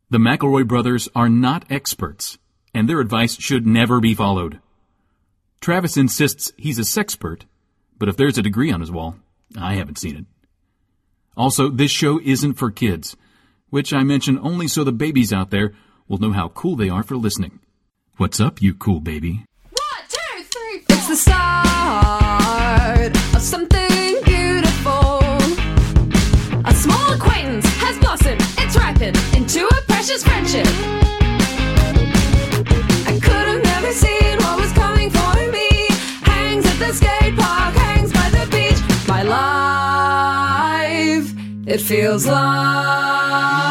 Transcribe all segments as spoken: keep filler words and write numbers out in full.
The McElroy brothers are not experts, and their advice should never be followed. Travis insists he's a sexpert, but if there's a degree on his wall, I haven't seen it. Also, this show isn't for kids, which I mention only so the babies out there will know how cool they are for listening. What's up, you cool baby? One, two, three, four. It's the start of something beautiful. A small acquaintance has blossomed, it's ripened into a precious friendship. I could have never seen what was coming for me. Hangs at the skate park, hangs by the beach. My life, it feels like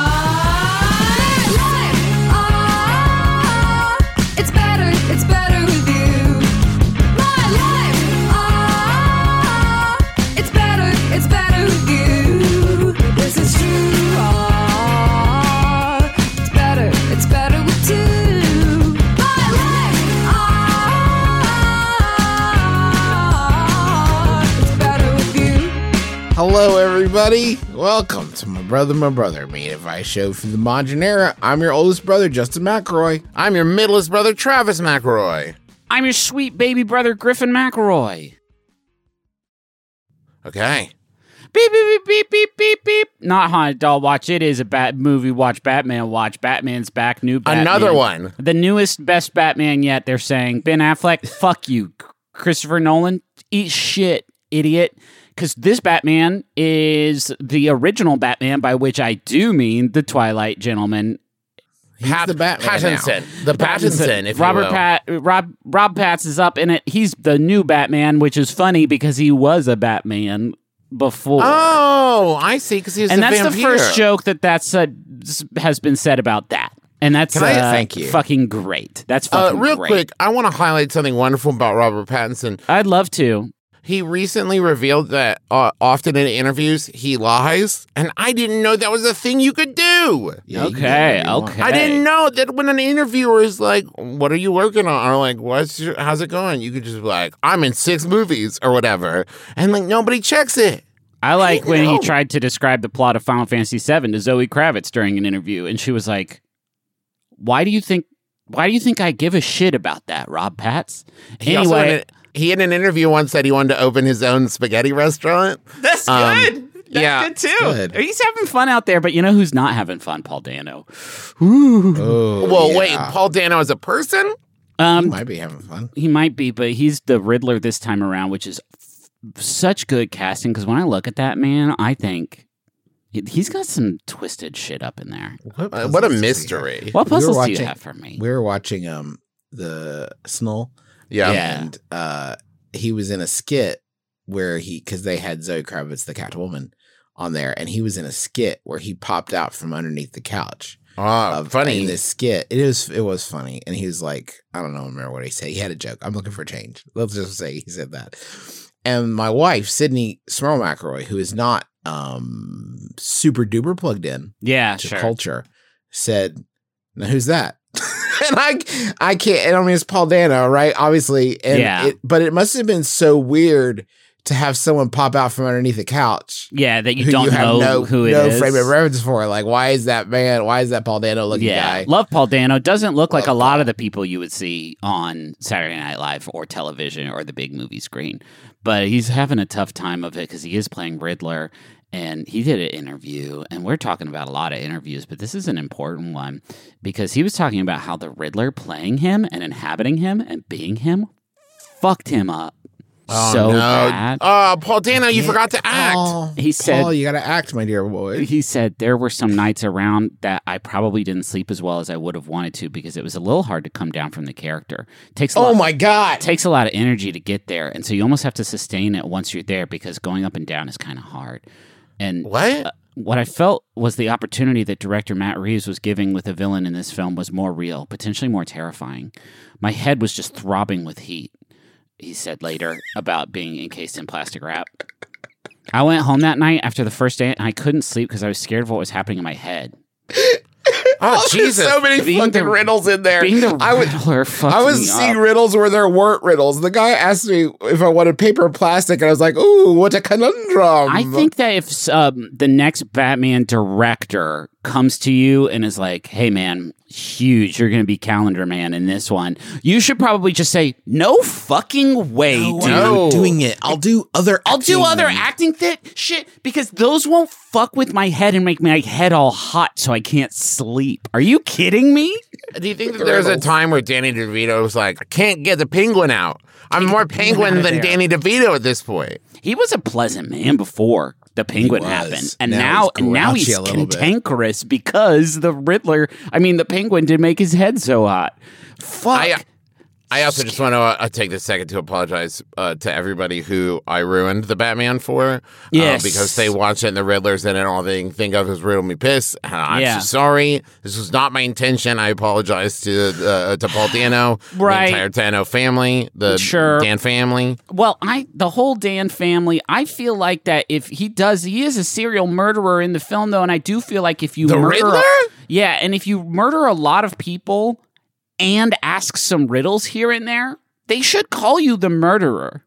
Hello, everybody. Welcome to My Brother, My Brother, Main Advice Show from the modern era. I'm your oldest brother, Justin McElroy. I'm your middlest brother, Travis McElroy. I'm your sweet baby brother, Griffin McElroy. Okay. Beep, beep, beep, beep, beep, beep, beep. Not Haunted Doll Watch. It is a bat movie watch. Batman watch. Batman's back. New Batman. Another one. The newest, best Batman yet, they're saying. Ben Affleck, fuck you. Christopher Nolan, eat shit, idiot. Because this Batman is the original Batman, by which I do mean the Twilight Gentleman. He's Pat- the Batman Pattinson. now. The Pattinson, if Robert you will. Pat Rob Rob Patz is up in it. He's the new Batman, which is funny because he was a Batman before. Oh, I see, because he was and a that's vampire. the first joke that that's uh, has been said about that. And that's Can I- uh, thank you. fucking great. That's Uh, fucking real great. quick, I want to highlight something wonderful about Robert Pattinson. I'd love to. He recently revealed that uh, often in interviews, he lies, and I didn't know that was a thing you could do. Yeah, you can do Okay, whatever you want. okay. I didn't know that when an interviewer is like, what are you working on? Or like, what's your, how's it going? You could just be like, I'm in six movies or whatever. And like, nobody checks it. I like didn't when he know. tried to describe the plot of Final Fantasy seven to Zoe Kravitz during an interview, and she was like, "Why do you think? Why do you think I give a shit about that, Rob Patz?" He also Anyway, in a- he in an interview once said he wanted to open his own spaghetti restaurant. that's Um, good. That's yeah, good too. good. He's having fun out there, but you know who's not having fun? Paul Dano. Oh, Well, yeah. wait, Paul Dano as a person? He Um, might be having fun. he might be, but he's the Riddler this time around, which is f- such good casting. Because when I look at that man, I think he- he's got some twisted shit up in there. What, Uh, what a puzzles does he mystery. have? What We were puzzles do you watching- have for me? We were watching um the Snow. Yeah. Yeah. And uh, he was in a skit where he, because they had Zoe Kravitz, the Catwoman, on there, and he was in a skit where he popped out from underneath the couch. Oh, Of, funny. in this skit. It is it was funny. And he was like, I don't know, remember what he said. He had a joke. I'm looking for change. Let's just say he said that. And my wife, Sydney Smurl McElroy, who is not um super duper plugged in Yeah, to sure. culture, said, now who's that? And I I can't, and I mean it's Paul Dano, right? Obviously. And Yeah. it, but it must have been so weird to have someone pop out from underneath the couch. Yeah, that you who don't have know no, who it no is. frame of reference for. Like, why is that man? Why is that Paul Dano looking Yeah, guy? love Paul Dano. Doesn't look like a Love lot Paul. of the people you would see on Saturday Night Live or television or the big movie screen. But he's having a tough time of it because he is playing Riddler. And he did an interview, and we're talking about a lot of interviews, but this is an important one because he was talking about how the Riddler playing him and inhabiting him and being him fucked him up Oh, so no. bad. Oh, Paul Dano, you forgot to act. Oh, He said- Paul, you got to act, my dear boy. He said there were some nights around that I probably didn't sleep as well as I would have wanted to because it was a little hard to come down from the character. Takes a Oh lot, my God. takes a lot of energy to get there, and so you almost have to sustain it once you're there because going up and down is kind of hard. And What? uh, what I felt was the opportunity that director Matt Reeves was giving with a villain in this film was more real, potentially more terrifying. My head was just throbbing with heat. He said later about being encased in plastic wrap. I went home that night after the first day and I couldn't sleep because I was scared of what was happening in my head. Oh, There's Jesus. so many Being fucking the- riddles in there. Being the I was, Riddler fucked I was me seeing up. riddles where there weren't riddles. The guy asked me if I wanted paper or plastic, and I was like, "Ooh, what a conundrum!" I think that if um, the next Batman director comes to you and is like, hey, man, huge, you're going to be Calendar Man in this one, you should probably just say, no fucking way, No, dude. I'm not doing it. I'll do other. I'll do acting. other acting th- shit because those won't fuck with my head and make my head all hot so I can't sleep. Are you kidding me? Do you think that there's a time where Danny DeVito was like, I can't get the penguin out? I'm more penguin out of than there. Danny DeVito at this point. He was a pleasant man before the penguin was. happened, and Now now he's and now grouchy he's a little bit. cantankerous because the Riddler. I mean, the penguin did make his head so hot. Fuck. I, I also just want to uh, take this second to apologize uh, to everybody who I ruined the Batman for. Yes. Uh, because they watched it and the Riddler's in it and all they can think of is Riddle Me Piss. And I'm Yeah. so sorry. This was not my intention. I apologize to uh, to Paul Dano, Right. the entire Dano family, the Sure. Dan family. Well, I the whole Dan family. I feel like that if he does, he is a serial murderer in the film, though, and I do feel like if you The murder, Riddler? yeah, and if you murder a lot of people and ask some riddles here and there, they should call you the murderer.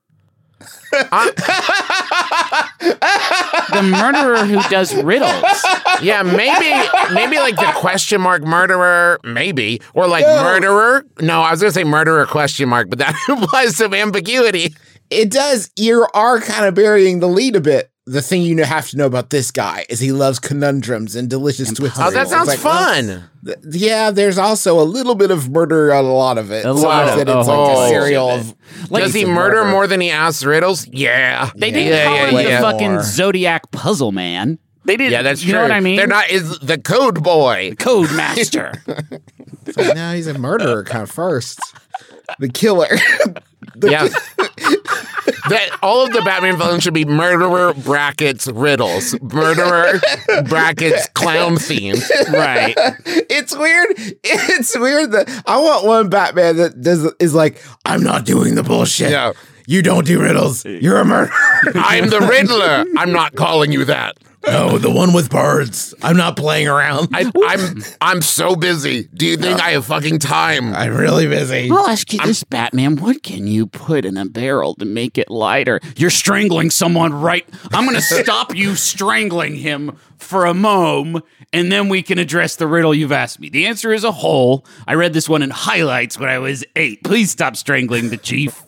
The murderer who does riddles. Yeah, maybe maybe like the question mark murderer, maybe. Or like murderer. No, I was gonna say murderer question mark, but that implies some ambiguity. It does. You are kind of burying the lead a bit. The thing you have to know about this guy is he loves conundrums and delicious twists. Oh, that It's sounds like, well, fun. th- yeah, there's also a little bit of murder on a lot of it. A So lot I of- said a it's like whole a bunch serial of of. Like- Does he of murder more than he asks riddles? Yeah. They Yeah, didn't yeah, call yeah, him the yeah. fucking More. Zodiac Puzzle Man. They didn't. Yeah, that's you true. know what I mean? They're not is the code boy. Code Master. It's like, no, he's a murderer kind of first. The killer. The Yeah. That all of the Batman villains should be murderer brackets riddles. Murderer brackets clown themed. Right. It's weird. It's weird that I want one Batman that does is like, I'm not doing the bullshit. Yeah. You don't do riddles. You're a murderer. I'm the Riddler. I'm not calling you that. No, the one with birds. I'm not playing around. I, I'm I'm so busy. Do you think I have fucking time? I'm really busy. I'll ask you this, Batman. What can you put in a barrel to make it lighter? You're strangling someone right. I'm going to stop you strangling him for a moment, and then we can address the riddle you've asked me. The answer is a hole. I read this one in highlights when I was eight. Please stop strangling the chief.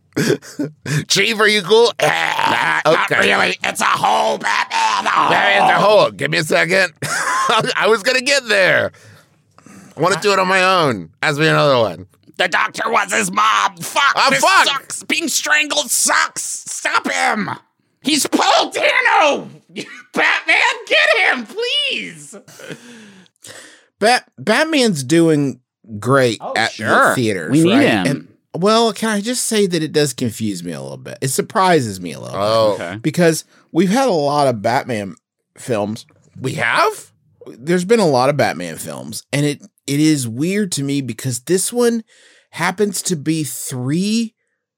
Chief, are you cool? Ah, Not okay. really. It's a hole, Batman. A There is a hole. hole. Give me a second. I was gonna get there. I want to do it on my own. Ask me another one. The doctor was his mom. Fuck. Ah, this fuck. sucks. Being strangled sucks. Stop him. He's Paul Dano. Batman, get him, please. Bat- Batman's doing great at sure. the theaters. We need right? him. And, well, can I just say that it does confuse me a little bit? It surprises me a little Oh, bit because we've had a lot of Batman films. we have? There's been a lot of Batman films, and it it is weird to me because this one happens to be three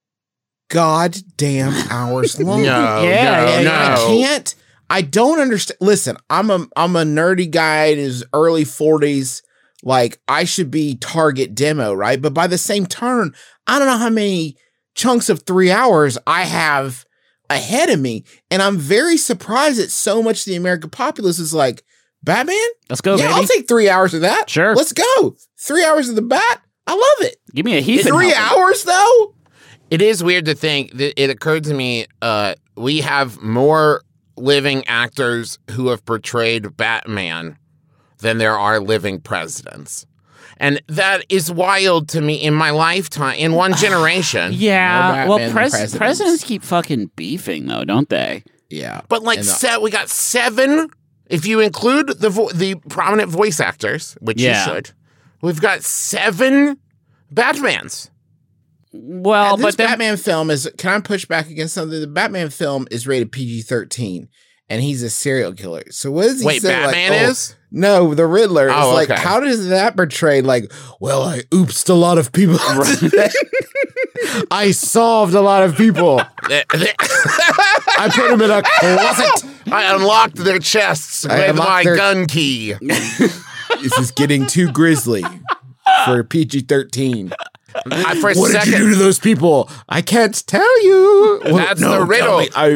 goddamn hours long. No, Yeah, no, yeah, And no. I can't. I don't understand. Listen, I'm a I'm a nerdy guy in his early forties. Like, I should be target demo, right? But by the same turn, I don't know how many chunks of three hours I have ahead of me, and I'm very surprised that so much of the American populace is like, Batman? Let's go, yeah, baby. I'll take three hours of that. Sure. Let's go. Three hours of the Bat. I love it. Give me a Heath. and Three help him. hours though. It is weird to think that it occurred to me uh, we have more living actors who have portrayed Batman than there are living presidents. And that is wild to me in my lifetime, in one generation. Yeah. No Well, Batman pres- presidents. presidents keep fucking beefing, though, don't they? Yeah. But like, And the- se- we got seven, if you include the vo- the prominent voice actors, which Yeah. you should, we've got seven Batmans. Well, And this but then Batman film is. Can I push back against something? The Batman film is rated P G thirteen, and he's a serial killer. So what does he Wait, say? like, Batman oh, is? No, the Riddler is Oh, like. okay. How does that portray? Like, well, I oopsed a lot of people. I solved a lot of people. I put them in a closet. I unlocked their chests I with unlocked my their- gun key. This is getting too grisly for P G thirteen. I, for a What did second, you do to those people? I can't tell you. Well, That's no, the riddle. tell me. I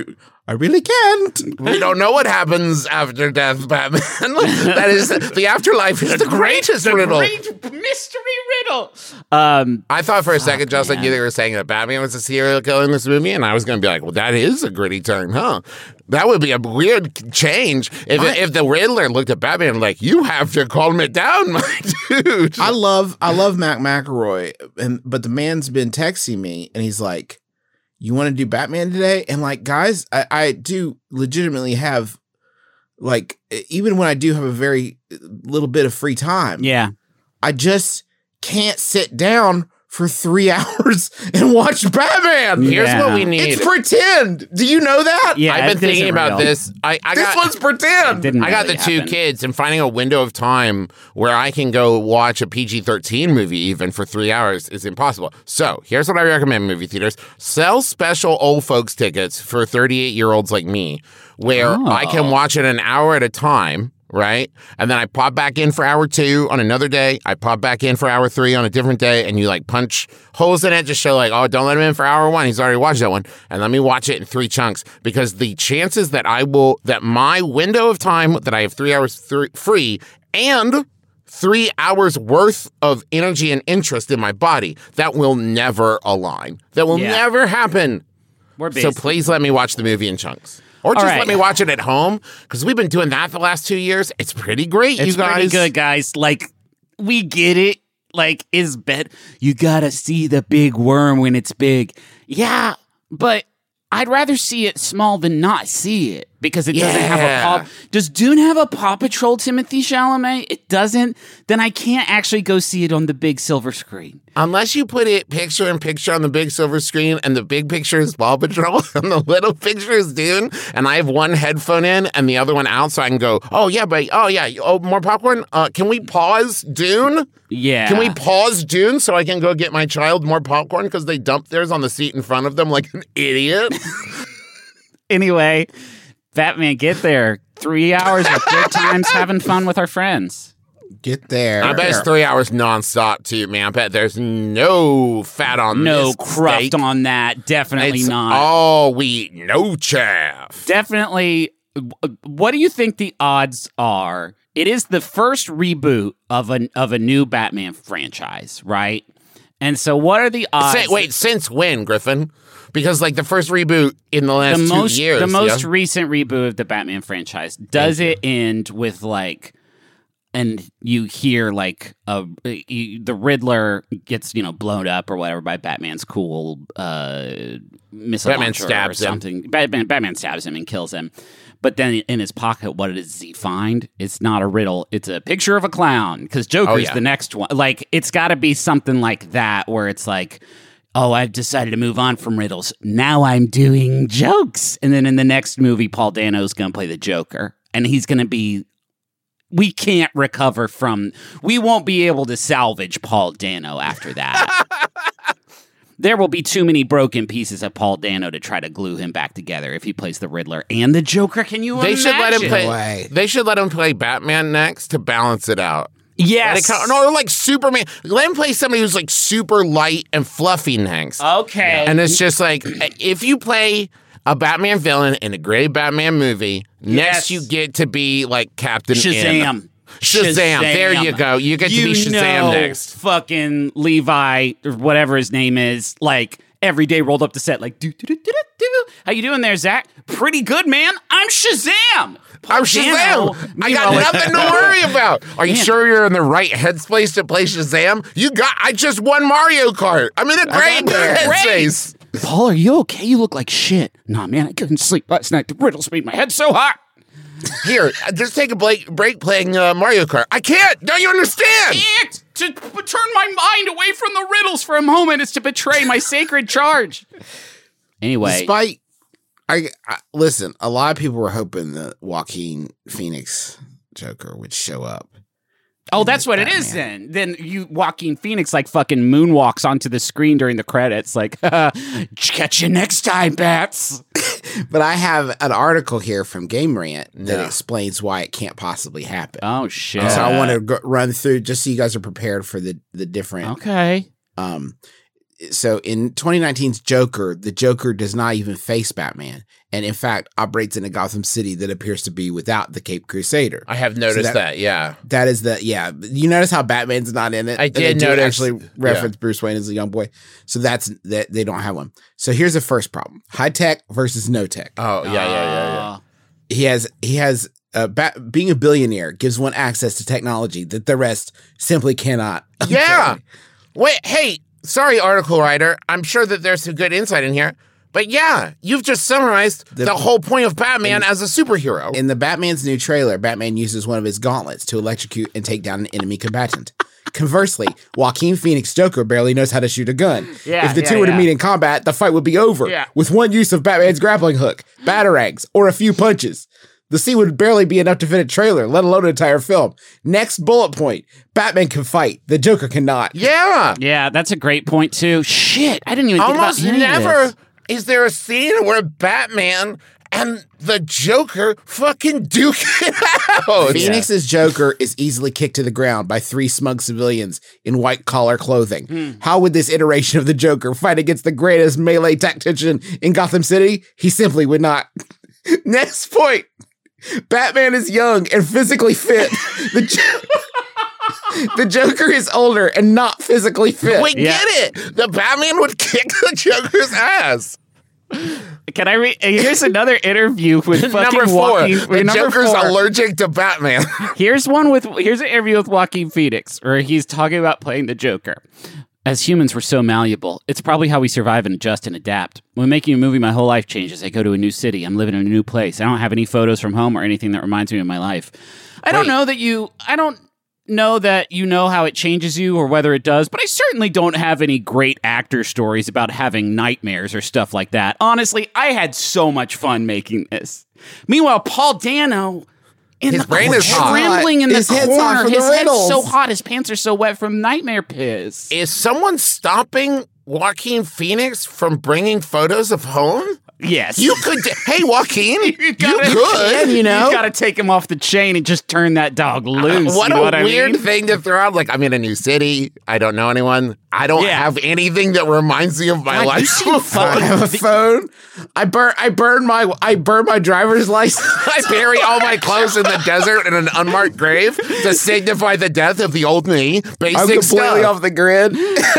I really can't. We don't know what happens after death, Batman. That is the afterlife is the, the greatest great, riddle. The great mystery riddle. Um, I thought for a second, oh, Justin, man. you were saying that Batman was a serial killer in this movie, and I was going to be like, well, that is a gritty turn, huh? That would be a weird change if I, if the Riddler looked at Batman and like, you have to calm it down, my dude. I love I love Mac McElroy, and but the man's been texting me, and he's like, you want to do Batman today? And like, guys, I, I do legitimately have, like, even when I do have a very little bit of free time, yeah. I just can't sit down for three hours and watch Batman. Here's Yeah. what we need. It's pretend. Do you know that? Yeah, I've been it thinking isn't about real. this. I, I This got, one's pretend. Didn't I got really the two happen. kids and finding a window of time where I can go watch a P G thirteen movie even for three hours is impossible. So here's what I recommend movie theaters. Sell special old folks tickets for thirty-eight-year-olds like me where Oh. I can watch it an hour at a time, right? And then I pop back in for hour two on another day. I pop back in for hour three on a different day, and you like punch holes in it, just show like, oh, don't let him in for hour one. He's already watched that one. And let me watch it in three chunks because the chances that I will, that my window of time that I have three hours th- free and three hours worth of energy and interest in my body, that will never align. That will Yeah. never happen. We're So based. please let me watch the movie in chunks. Or All just right. let me watch it at home because we've been doing that the last two years. It's pretty great, It's you guys. pretty good, guys. Like, we get it. Like, is bed. You gotta see the big worm when it's big. Yeah, but I'd rather see it small than not see it because it doesn't have a Yeah. Paw. Does Dune have a Paw Patrol Timothy Chalamet? It doesn't. Then I can't actually go see it on the big silver screen. Unless you put it picture in picture on the big silver screen and the big picture is Paw Patrol and the little picture is Dune and I have one headphone in and the other one out so I can go, oh, yeah, but, oh, yeah, oh, more popcorn? Uh, can we pause Dune? Yeah. Can we pause Dune so I can go get my child more popcorn because they dumped theirs on the seat in front of them like an idiot? Anyway, Batman, get there. Three hours of good times having fun with our friends. Get there. I bet it's three hours nonstop too, man. I bet there's no fat on No this cruft steak. on that. Definitely It's not. all wheat, no chaff. Definitely. What do you think the odds are? It is the first reboot of a of a new Batman franchise, right? And so, what are the odds? Say, wait, since when, Griffin? Because like the first reboot in the last the two most years, the most yeah? recent reboot of the Batman franchise, does it end with like, and you hear like a you, the Riddler gets you know blown up or whatever by Batman's cool uh, missile Batman launcher stabs or him. something. Batman Batman stabs him and kills him. But then in his pocket, what does he find? It's not a riddle. It's a picture of a clown because Joker's Oh, yeah. the next one. Like, it's got to be something like that where it's like, oh, I've decided to move on from riddles. Now I'm doing jokes. And then in the next movie, Paul Dano's going to play the Joker. And he's going to be, we can't recover from, we won't be able to salvage Paul Dano after that. There will be too many broken pieces of Paul Dano to try to glue him back together if he plays the Riddler and the Joker. Can you They imagine? should let him play. way. They should let him play Batman next to balance it out. Yes. Like, no, or like Superman. Let him play somebody who's like super light and fluffy next. Okay. And it's just like if you play a Batman villain in a great Batman movie, Yes. next you get to be like Captain Shazam. N. Shazam. There you go. You get to You be Shazam know, next. Fucking Levi or whatever his name is, like every day rolled up to set, like do do do do do. How you doing there, Zach? Pretty good, man. I'm Shazam. I'm Dano, Shazam. I meanwhile, got like- nothing to worry about. Are you Man. sure you're in the right headspace to play Shazam? You got. I just won Mario Kart. I'm in a great Great. headspace. Paul, are you okay? You look like shit. Nah, man, I couldn't sleep last night. The riddles made my head so hot. Here, just take a break, break playing uh, Mario Kart. I can't. Don't you understand? Can't to p- turn my mind away from the riddles for a moment is to betray my sacred charge. Anyway, Despite, I, I listen. A lot of people were hoping that Joaquin Phoenix Joker would show up. oh, that's what it is then. Then you Joaquin Phoenix like fucking moonwalks onto the screen during the credits, like catch you next time, bats. But I have an article here from Game Rant that Yeah. explains why it can't possibly happen. Oh shit! So I want to go, run through just so you guys are prepared for the the different. Okay. Um, so in twenty nineteen's Joker, the Joker does not even face Batman, and in fact operates in a Gotham City that appears to be without the Caped Crusader. I have noticed So that, that- yeah. That is the yeah. You notice how Batman's not in it. I And they did do notice- actually reference Bruce Wayne as a young boy. So that's that they don't have one. So here's the first problem: high tech versus no tech. Oh, yeah, yeah, yeah, yeah. Uh, He has he has uh, bat, being a billionaire gives one access to technology that the rest simply cannot. Yeah. Wait, hey, sorry, article writer. I'm sure that there's some good insight in here. But yeah, you've just summarized the, The- whole point of Batman as a superhero. In the Batman's new trailer, Batman uses one of his gauntlets to electrocute and take down an enemy combatant. Conversely, Joaquin Phoenix Joker barely knows how to shoot a gun. Yeah, if the yeah, two were to yeah. meet in combat, the fight would be over Yeah. with one use of Batman's grappling hook, batarangs, or a few punches. The scene would barely be enough to fit a trailer, let alone an entire film. Next bullet point: Batman can fight, the Joker cannot. yeah. yeah, that's a great point too. Shit, I didn't even Almost think about any of never this. is there a scene where Batman and the Joker fucking duke it out. Phoenix's Joker is easily kicked to the ground by three smug civilians in white collar clothing. Hmm. How would this iteration of the Joker fight against the greatest melee tactician in Gotham City? He simply would not. Next point. Batman is young and physically fit. The, jo- the Joker is older and not physically fit. We Yeah. get it. The Batman would kick the Joker's ass. Can I read? Here's another interview with fucking Number four. Joaquin. The number Joker's four. allergic to Batman. Here's one with here's an interview with Joaquin Phoenix where he's talking about playing the Joker. As humans, we're so malleable. It's probably how we survive and adjust and adapt. When making a movie, my whole life changes. I go to a new city. I'm living in a new place. I don't have any photos from home or anything that reminds me of my life. I don't Wait. know that you. I don't know that you know how it changes you or whether it does, but I certainly don't have any great actor stories about having nightmares or stuff like that. Honestly, I had so much fun making this. Meanwhile, Paul Dano. In His the brain is hot. trembling in the His head's hot corner. from the His head's riddles. so hot. His pants are so wet from nightmare piss. Is someone stopping Joaquin Phoenix from bringing photos of home? Yes. You could. Hey, Joaquin, you, gotta- could. you know? You gotta take him off the chain and just turn that dog loose. What you know a what I weird mean? thing to throw out. Like, I'm in a new city. I don't know anyone. I don't Yeah. have anything that reminds me of my God, life. you seem I fucking- have a phone. I burn. I burn my. I burn my driver's license. I bury all my clothes in the desert in an unmarked grave to signify the death of the old me. Basic I'm completely stuff. off the grid.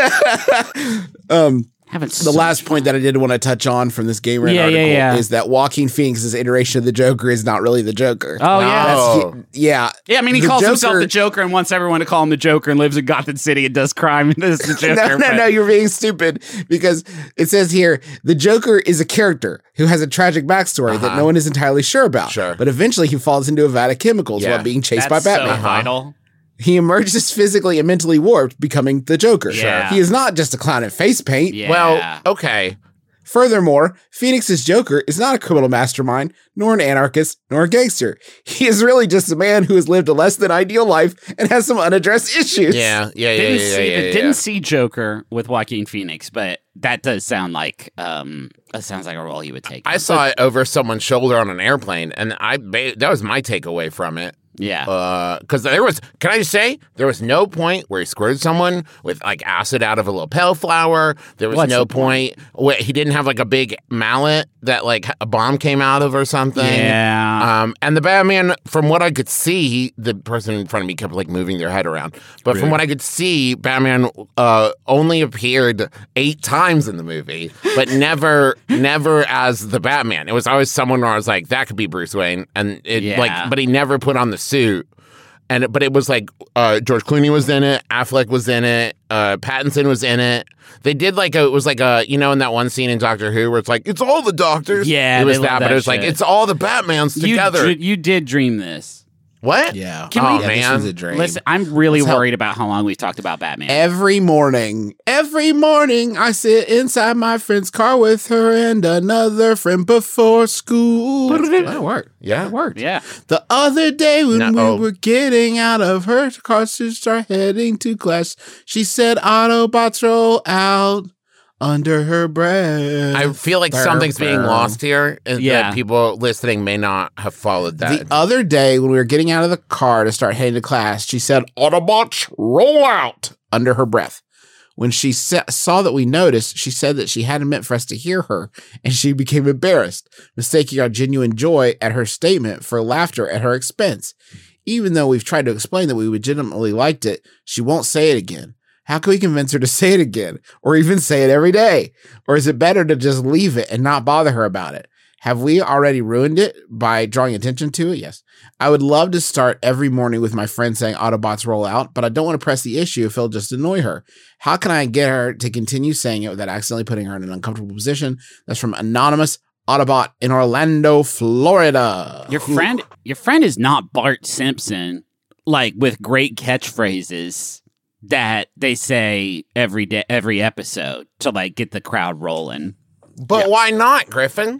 um, Having the last point that I did want to touch on from this Game Rant Yeah, yeah, article yeah. is that Joaquin Phoenix's iteration of the Joker is not really the Joker. Oh, yeah. No. That's, yeah. Yeah, I mean, he The calls himself Joker- the Joker and wants everyone to call him the Joker and lives in Gotham City and does crime. This is the Joker. No, no, but- no, you're being stupid because it says here the Joker is a character who has a tragic backstory that no one is entirely sure about. Sure. But eventually he falls into a vat of chemicals Yeah. while being chased That's by Batman. so vital. He emerges physically and mentally warped, becoming the Joker. Sure. He is not just a clown in face paint. Yeah. Well, okay. Furthermore, Phoenix's Joker is not a criminal mastermind, nor an anarchist, nor a gangster. He is really just a man who has lived a less than ideal life and has some unaddressed issues. Yeah, yeah, yeah, didn't yeah, see yeah, yeah, didn't yeah. see Joker with Joaquin Phoenix, but that does sound like um that sounds like a role he would take. I saw it over someone's shoulder on an airplane, and I ba- that was my takeaway from it. yeah. Because there was, can I just say, there was no point where he squirted someone with like acid out of a lapel flower. There was What's no the point where he didn't have like a big mallet that like a bomb came out of or something. yeah. Um, and the Batman, from what I could see, the person in front of me kept like moving their head around. But from what I could see, Batman uh, only appeared eight times in the movie, but never, never as the Batman. It was always someone where I was like, that could be Bruce Wayne, and it Yeah. like, but he never put on the suit. And but it was like uh, George Clooney was in it, Affleck was in it, uh, Pattinson was in it. They did like a, it was like a, you know, in that one scene in Doctor Who where it's like it's all the doctors. Yeah, it was they love that, but that it was like shit. it's all the Batmans you, together. dr- you did dream this. What? Yeah. Can we- yeah, man. This was a dream. Listen, I'm really Let's help. worried about how long we've talked about Batman. Every morning, every morning, I sit inside my friend's car with her and another friend before school. That worked. Yeah. That worked. yeah. The other day when No, we oh. were getting out of her car to start heading to class, she said Autobots roll out under her breath. I feel like Burr, something's being burr. lost here, and Yeah. that people listening may not have followed that. The other day when we were getting out of the car to start heading to class, she said Autobots roll out under her breath. When she sa- saw that we noticed, she said that she hadn't meant for us to hear her, and she became embarrassed, mistaking our genuine joy at her statement for laughter at her expense. Even though we've tried to explain that we legitimately liked it, she won't say it again. How can we convince her to say it again, or even say it every day? Or is it better to just leave it and not bother her about it? Have we already ruined it by drawing attention to it? Yes. I would love to start every morning with my friend saying Autobots roll out, but I don't want to press the issue if it'll just annoy her. How can I get her to continue saying it without accidentally putting her in an uncomfortable position? That's from Anonymous Autobot in Orlando, Florida. Your friend, your friend is not Bart Simpson, like with great catchphrases that they say every day, every episode to like get the crowd rolling. But Yeah. why not, Griffin?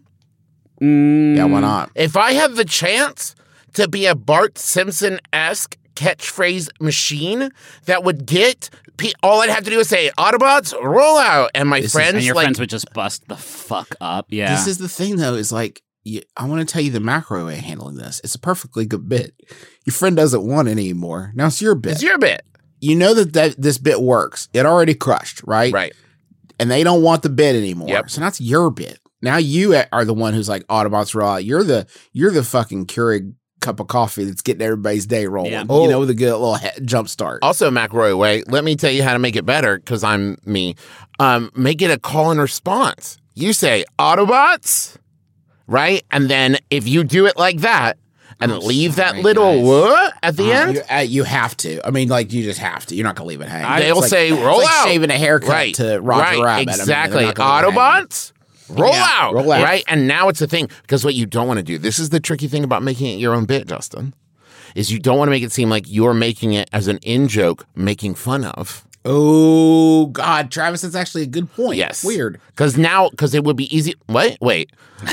Mm, Yeah, why not? If I had the chance to be a Bart Simpson-esque catchphrase machine that would get pe- all I'd have to do is say Autobots roll out, and my This is- friends and your like friends would just bust the fuck up. Yeah. This is the thing, though, is like, you, I want to tell you the macro way of handling this. It's a perfectly good bit. Your friend doesn't want it anymore. Now it's your bit. it's your bit, you know that, that this bit works. It already crushed, right? right? And they don't want the bit anymore. Yep. So that's your bit. Now you are the one who's like Autobots roll out. You're the you're the fucking Keurig cup of coffee that's getting everybody's day rolling. Yeah. You Oh. know, with a good little he- jump start. Also, McRoy way, let me tell you how to make it better because I'm me. Um, make it a call and response. You say Autobots, right? And then if you do it like that and I'm leave that sorry, little guys. what at the Uh, end, you, uh, you have to. I mean, like you just have to. You're not gonna leave it hanging. they'll It's like- say it's roll like out. shaving a haircut right to Roger right, Rabbit. I mean, they're exactly. not gonna leave it hanging. Autobots, roll Yeah, out. roll out. Right. And now it's a thing because what you don't want to do, this is the tricky thing about making it your own bit, Justin, is you don't want to make it seem like you're making it as an in joke, making fun of. Oh God, Travis, that's actually a good point. Yes. Weird. Because now, because it would be easy. Wait, wait.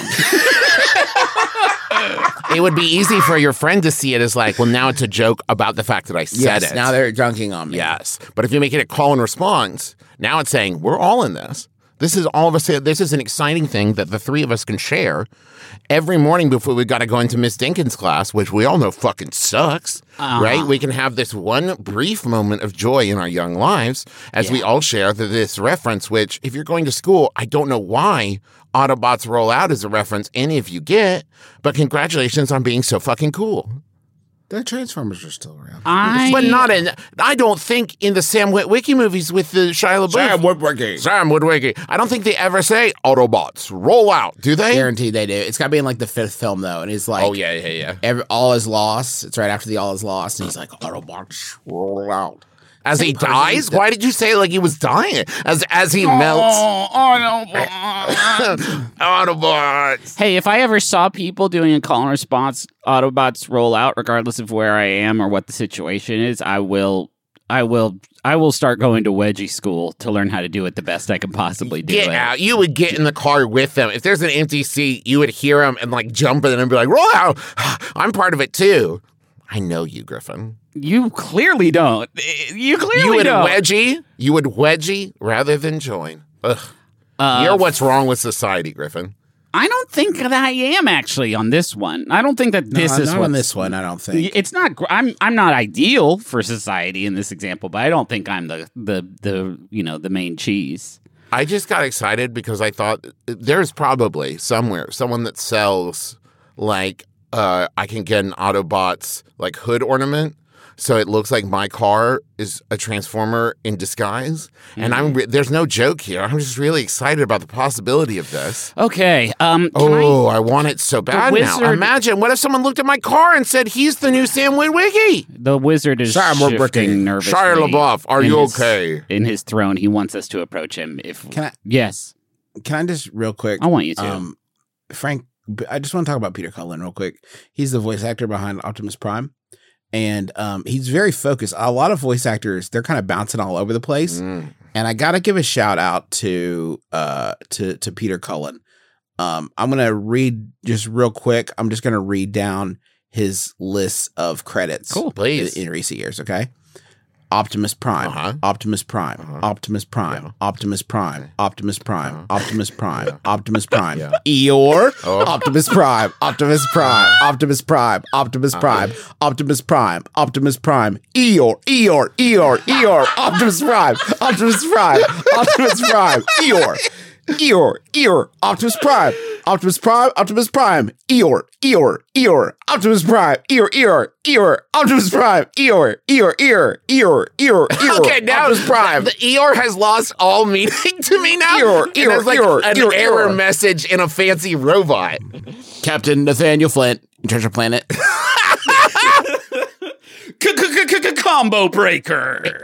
It would be easy for your friend to see it as like, well, now it's a joke about the fact that I said Yes. it. Now they're dunking on me. Yes. But if you make it a call and response, now it's saying, we're all in this. This is all of us. This is an exciting thing that the three of us can share every morning before we got to go into Miss Dinkins' class, which we all know fucking sucks, Uh-huh. right? We can have this one brief moment of joy in our young lives as we all share the, this reference, which if you're going to school, I don't know why Autobots roll out as a reference any of you get, but congratulations on being so fucking cool. The Transformers are still around. I, But not in, I don't think in the Sam Witwicky movies with the Shia LaBeouf. Witwicky. Sam Witwicky. I don't think they ever say Autobots roll out, do they? Guaranteed they do. It's got to be in like the fifth film though, and he's like, Oh yeah, yeah, yeah. every, all is lost. It's right after the all is lost, and he's like, Autobots roll out. As he Same person dies, that- why did you say it like he was dying? As as he melts, Oh, Autobots. Autobots. Hey, if I ever saw people doing a call and response Autobots roll out, regardless of where I am or what the situation is, I will, I will, I will start going to wedgie school to learn how to do it the best I can possibly do Get it. out! You would get in the car with them. If there's an empty seat, you would hear them and like jump in and be like, "Roll out!" I'm part of it too. I know you, Griffin. You clearly don't. You clearly You would don't. wedgie. You would wedgie rather than join. Ugh. Uh, You're what's wrong with society, Griffin. I don't think that I am actually on this one. I don't think that No, this is not what on this one. I don't think. It's not. gr- I'm. I'm not ideal for society in this example, but I don't think I'm the the the you know the main cheese. I just got excited because I thought there's probably somewhere someone that sells like uh, I can get an Autobots like hood ornament, so it looks like my car is a transformer in disguise. And I'm re- there's no joke here. I'm just really excited about the possibility of this. Okay. Um. Can I, Oh, I, want it so bad now. wizard- Imagine what if someone looked at my car and said he's the new Sam Witwicky? the wizard is Sorry, we're breaking. shifting nervously. Shia LaBeouf, are in you his- okay? In his throne, he wants us to approach him. If Can I? yes, Can I just real quick? I want you to. Um, Frank, I just want to talk about Peter Cullen real quick. He's the voice actor behind Optimus Prime, and um, he's very focused. A lot of voice actors, they're kind of bouncing all over the place. Mm. And I gotta give a shout out to uh to to Peter Cullen. Um, I'm gonna read just real quick. I'm just gonna read down his list of credits. Cool. Please. in, in recent years. Okay. Optimus Prime, Uh-huh. Optimus Prime, Uh-huh. Optimus Prime, Yeah. Optimus Prime, Optimus Prime, Uh-huh. Optimus Prime, Yeah. Optimus Prime, Yeah. Eeyore, Oh. Optimus Prime, Optimus Prime, Optimus Prime, Optimus Prime, Optimus Prime, Optimus Prime, Eeyore, Eeyore, Eeyore, Eeyore, Optimus Prime, Optimus Prime, Optimus Prime, Eeyore. Eeyore, Eeyore, Optimus Prime, Optimus Prime, Optimus Prime, Eeyore, Eeyore, Eeyore, Optimus Prime, Eeyore, Eeyore, Eeyore, Optimus Prime, Eeyore, Eeyore, Eeyore, Eeyore, Eeyore, Eeyore, Okay, now Optimus Prime. the Eeyore has lost all meaning to me now. Eeyore, It is Eeyore, like Eeyore, an Eeyore, error Eeyore. message in a fancy robot. Captain Nathaniel Flint, Treasure Planet. Combo breaker.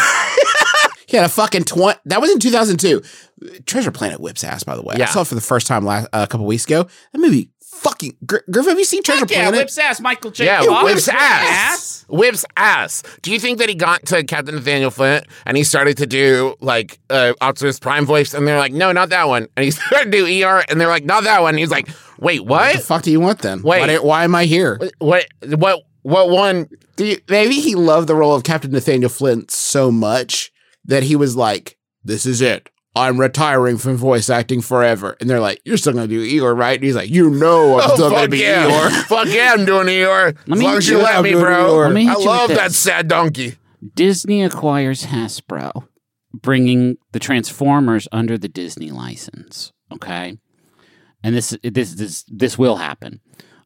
He had a fucking twenty. That was in two thousand two. Treasure Planet whips ass, by the way. Yeah. I saw it for the first time last uh, a couple weeks ago. That movie fucking. Gr- Griff, have you seen Treasure Yeah, Planet? whips ass, Michael J. Yeah, Fox. whips ass. Whips ass. Do you think that he got to Captain Nathaniel Flint and he started to do like uh, Optimus Prime voice, and they're like, no, not that one. And he started to do E R, and they're like, not that one. And he's like, wait, What what? the fuck do you want then? Wait. Why, do- why am I here? What? What? What one? Do you, maybe he loved the role of Captain Nathaniel Flint so much that he was like, this is it. I'm retiring from voice acting forever. And they're like, you're still going to do Eeyore, right? And he's like, you know I'm Oh, still going to fuck be yeah. Eeyore. Fuck yeah, I'm doing Eeyore. As me long as hit you you let with- me, I'm doing bro. Eeyore. Let me hit I you with love this. that sad donkey. Disney acquires Hasbro, bringing the Transformers under the Disney license. Okay, and this this this this will happen.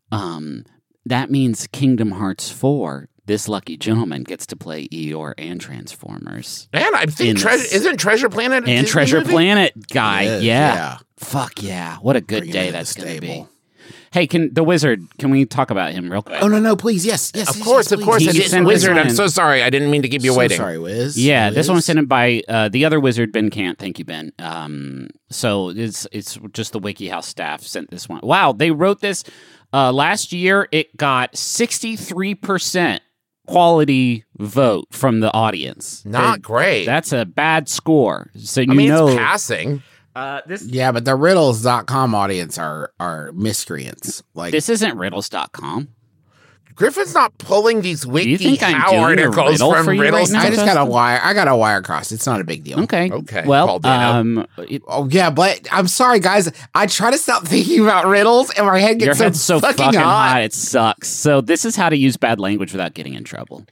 Um, that means Kingdom Hearts four. This lucky gentleman gets to play Eeyore and Transformers Man, I In think treasure this- isn't Treasure Planet a and Disney Treasure movie? Planet guy. It is, yeah. yeah. Fuck yeah! What a good Bring him day into that's the going to be. stable. Hey, can the wizard? Can we talk about him real quick? Oh, no, no, please. Yes, yes. Of yes, course, yes, of please. course. He And it's sent this Wizard, one I'm in. so sorry. I didn't mean to keep you So waiting. sorry, Wiz. Yeah, this Wiz. one was sent in by uh, the other wizard, Ben Cant. Thank you, Ben. Um, so it's it's just the WikiHouse staff sent this one. Wow, they wrote this uh, last year. It got sixty-three percent quality vote from the audience. Not great. That's a bad score. So you I mean, know, it's passing. uh, this Yeah, but the riddles dot com audience are are miscreants. Like this isn't riddles dot com. Griffin's not pulling these wiki think I'm how doing a articles riddle from for you riddles. right now? I just got a Justin? wire. I got a wire cross. It's not a big deal. Okay. Okay, Well, Paul Dano. um, it, Oh yeah, but I'm sorry, guys. I try to stop thinking about riddles, and my head your gets so, head's so fucking, fucking hot. hot. It sucks. So this is how to use bad language without getting in trouble.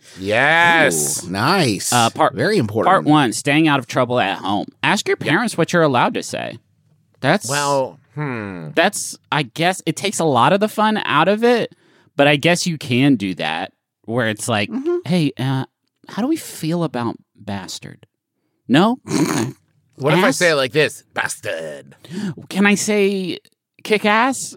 Yes. Ooh, nice. Uh, part- Very important. Part one: staying out of trouble at home. Ask your parents what you're allowed to say. That's Well, hmm. that's. I guess it takes a lot of the fun out of it, but I guess you can do that where it's like, Mm-hmm. hey, uh, how do we feel about bastard? No, okay. What if I Ass? say it like this? Bastard. Can I say kick ass?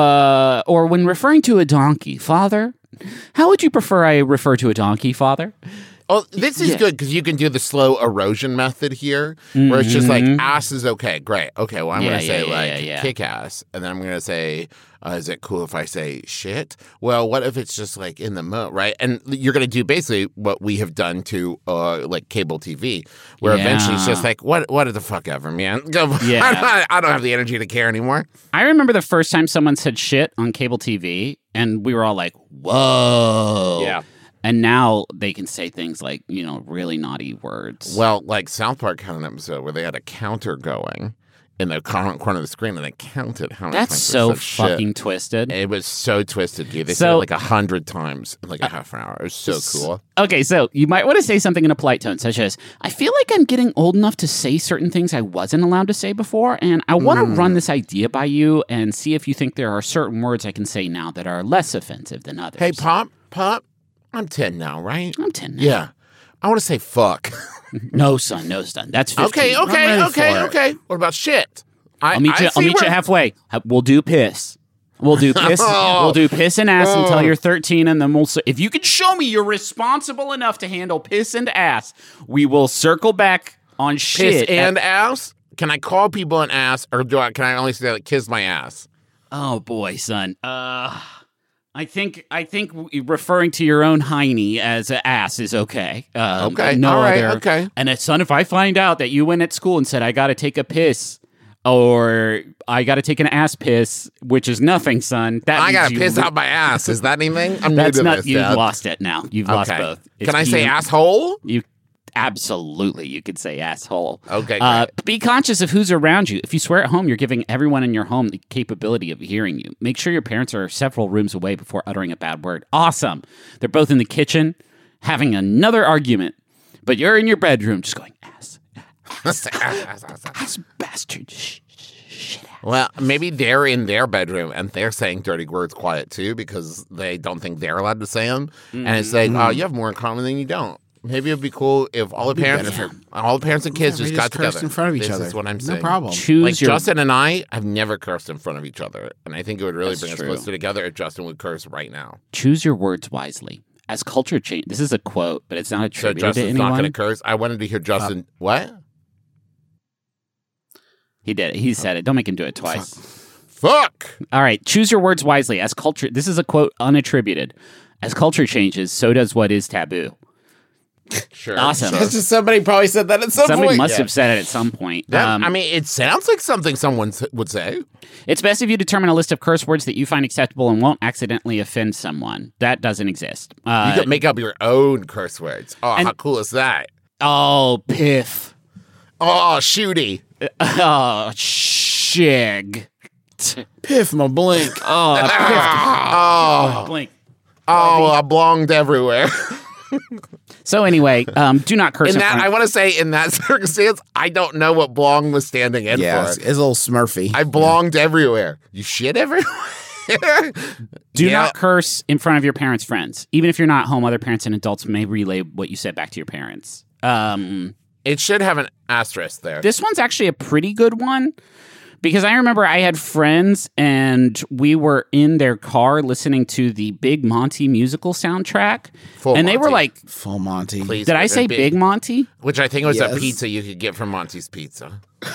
Uh, or when referring to a donkey, father? How would you prefer I refer to a donkey, father? Oh, this is Yeah. good because you can do the slow erosion method here, where it's just like Mhm. ass is okay, great. Okay, well I'm Yeah, gonna say yeah, yeah, like yeah, yeah. kick ass, and then I'm gonna say, uh, is it cool if I say shit? Well, what if it's just like in the mo, right? And you're gonna do basically what we have done to uh like cable T V, where eventually it's just Yeah. like, what, what the fuck ever, man. Go- Yeah. I'm not- I don't have the energy to care anymore. I remember the first time someone said shit on cable T V, and we were all like, whoa. Yeah. And now they can say things like, you know, really naughty words. Well, like South Park had an episode where they had a counter going in the corner corner of the screen, and they counted how many That's times they so said shit. fucking twisted. It was so twisted, dude. They said So- it like a hundred times in like a half an hour. It was so cool. Okay, so you might want to say something in a polite tone, such as, I feel like I'm getting old enough to say certain things I wasn't allowed to say before, and I want to Hmm. run this idea by you and see if you think there are certain words I can say now that are less offensive than others. Hey, Pop, Pop, I'm ten now, right? I'm ten now. Yeah. I want to say fuck. No, son, no, son. That's fifteen. okay, I'm okay, ready okay, for it. okay. What about shit? I, I'll meet I you. I'll see meet you where- halfway. Ha- We'll do piss. We'll do piss. We'll do piss and ass Oh. until you're thirteen, and then we'll. s- If you can show me you're responsible enough to handle piss and ass, we will circle back on Piss shit. and at- ass? Can I call people an ass, or do I? Can I only say like kiss my ass? oh boy, son. Uh, I think I think w- referring to your own hiney as an ass is okay. Um, Okay, no all right, other- okay. And uh, son, if I find out that you went at school and said I got to take a piss. Or I got to take an ass piss, which is nothing, son. That I means gotta you piss out my ass. Is that anything? I'm That's new to not. this, You've Dad. lost it now. You've lost Okay. both. Can I It's say you- asshole? You Absolutely, you could say asshole. Okay, Uh, great. be conscious of who's around you. If you swear at home, you're giving everyone in your home the capability of hearing you. Make sure your parents are several rooms away before uttering a bad word. Awesome. They're both in the kitchen having another argument, but you're in your bedroom just going, ass, ass, ass bastard, sh- shit ass. Well, maybe they're in their bedroom and they're saying dirty words quiet too because they don't think they're allowed to say them. Mm-hmm. And it's like, oh, you have more in common than you don't. Maybe it'd be cool if all the parents, all the parents and kids Yeah, just we got just cursed together in front of each this other. Is what I'm No saying. problem. Choose Like your Justin and I have never cursed in front of each other, and I think it would really That's bring true. us closer together if Justin would curse right now. choose your words wisely. As culture change, this is a quote, but it's not So attributed to Justin's anyone. not going to curse. I wanted to hear Justin. what? He did it. He said it. Don't make him do it twice. Fuck. All right. Choose your words wisely. As culture, this is a quote unattributed. As culture changes, so does what is taboo. Sure. Awesome. That's just somebody probably said that at some Somebody point. must yeah. have said it at some point. That- Um, I mean, it sounds like something someone s- would say. it's best if you determine a list of curse words that you find acceptable and won't accidentally offend someone. That doesn't exist. Uh, You could make up your own curse words. Oh, and- how cool is that? oh, piff. Oh, shooty. Oh, shig. Piff my blink. Oh, piff. Oh, Blink. oh, I belonged everywhere. So anyway, um, do not curse In in that, front. I want to say, in that circumstance, I don't know what belong was standing in Yeah, it's, for. it's a little Smurfy. I belonged everywhere. You shit everywhere. Do Yeah. not curse in front of your parents' friends. Even if you're not home, other parents and adults may relay what you said back to your parents. Um, It should have an asterisk there. this one's actually a pretty good one because I remember I had friends and we were in their car listening to the Big Monty musical soundtrack. Full and they were Monty. like, Full Monty. Please, did I with a say Big Monty? Which I think was a Yes. pizza you could get from Monty's Pizza.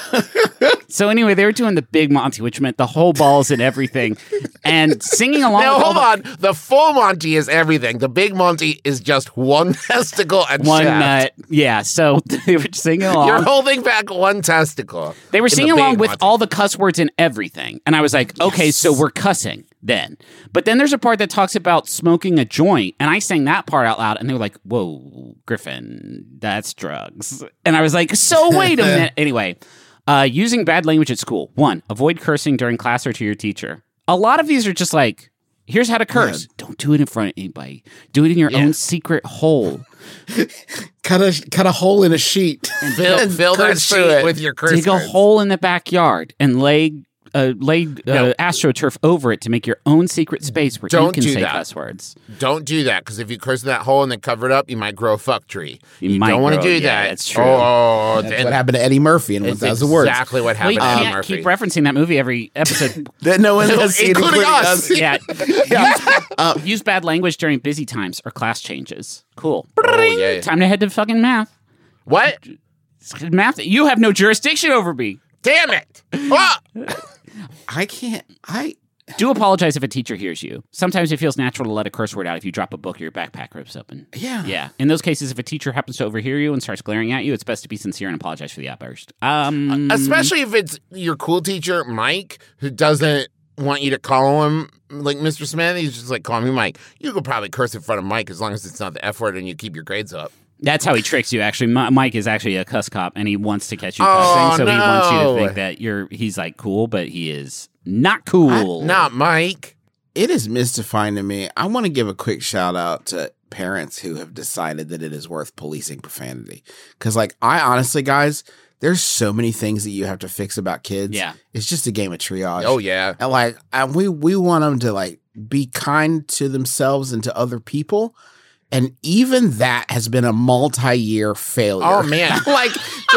So anyway, they were doing the Big Monty, which meant the whole balls and everything, and singing along. Now, with all hold the- on. The full Monty is everything. The big Monty is just one testicle and One shaft. nut, yeah. So they were singing along. You're holding back one testicle. They were in the singing big along with Monty. all the cuss words and everything. And I was like, okay, so we're cussing then. But then there's a part that talks about smoking a joint. And I sang that part out loud. And they were like, whoa, Griffin, that's drugs. And I was like, so wait a minute. Anyway, uh, using bad language at school. One, avoid cursing during class or to your teacher. A lot of these are just like, here's how to curse. Don't do it in front of anybody. Do it in your own secret hole. Cut a cut a hole in a sheet. Fill, and fill that curse through sheet it. with your curse Dig a words. hole in the backyard and lay uh, lay uh, No. astroturf over it to make your own secret space where you Don't can do say that. cuss words. Don't do that, because if you curse in that hole and then cover it up, you might grow a fuck tree. You You, might don't want to grow- do yeah, that. that's true. Oh, That's and what happened to Eddie Murphy in one it's thousand words. exactly what Well, you happened to can't Murphy. keep referencing that movie every episode. That no one has seen, Including us. yeah. Use, uh, use bad language during busy times or class changes. Cool. Oh, yeah, yeah. Time to head to fucking math. What? Math. You have no jurisdiction over me. Damn it! Ah! I can't. I. Do apologize if a teacher hears you. Sometimes it feels natural to let a curse word out if you drop a book or your backpack rips open. Yeah. Yeah. In those cases, if a teacher happens to overhear you and starts glaring at you, it's best to be sincere and apologize for the outburst. Um, Especially if it's your cool teacher, Mike, who doesn't want you to call him like Mister Smith. He's just like, call me Mike. You could probably curse in front of Mike as long as it's not the F word and you keep your grades up. that's how he tricks you. Actually, Mi- Mike is actually a cuss cop, and he wants to catch you Oh, cussing. So he wants you to no. think that you're. He's like cool, but he is not cool. Not Mike. It is mystifying to me. I want to give a quick shout out to parents who have decided that it is worth policing profanity. Because, like, I honestly, guys, there's so many things that you have to fix about kids. Yeah. It's just a game of triage. Oh, yeah. And like, and we we want them to like be kind to themselves and to other people, and even that has been a multi-year failure. Oh, man. like,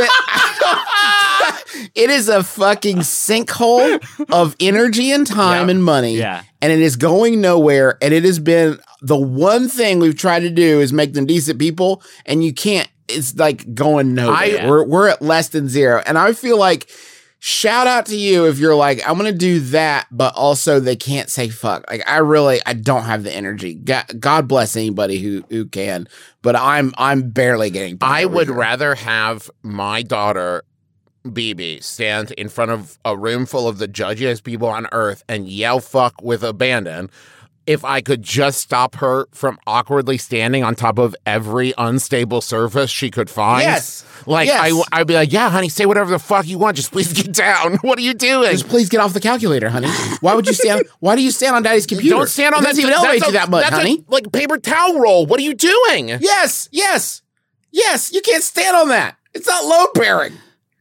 the- it is a fucking sinkhole of energy and time Yeah. and money, Yeah. and it is going nowhere. And it has been the one thing we've tried to do is make them decent people, and you can't. It's like going nowhere. I- we're we're at less than zero, and I feel like. Shout out to you if you're like, I'm going to do that, but also they can't say fuck. Like, I really, I don't have the energy. God, God bless anybody who, who can, but I'm, I'm barely getting by I over would here. rather have my daughter, B B, stand in front of a room full of the judgiest people on earth and yell fuck with abandon if I could just stop her from awkwardly standing on top of every unstable surface she could find. Yes. Like, Yes. I, I'd be like, yeah, honey, say whatever the fuck you want. Just please get down. What are you doing? Just please get off the calculator, honey. Why would you stand? Why do you stand on Daddy's computer? Don't stand on it that. doesn't even that's elevate a- you that much, that's a, honey. like paper towel roll. What are you doing? Yes, yes, yes. You can't stand on that. It's not load bearing.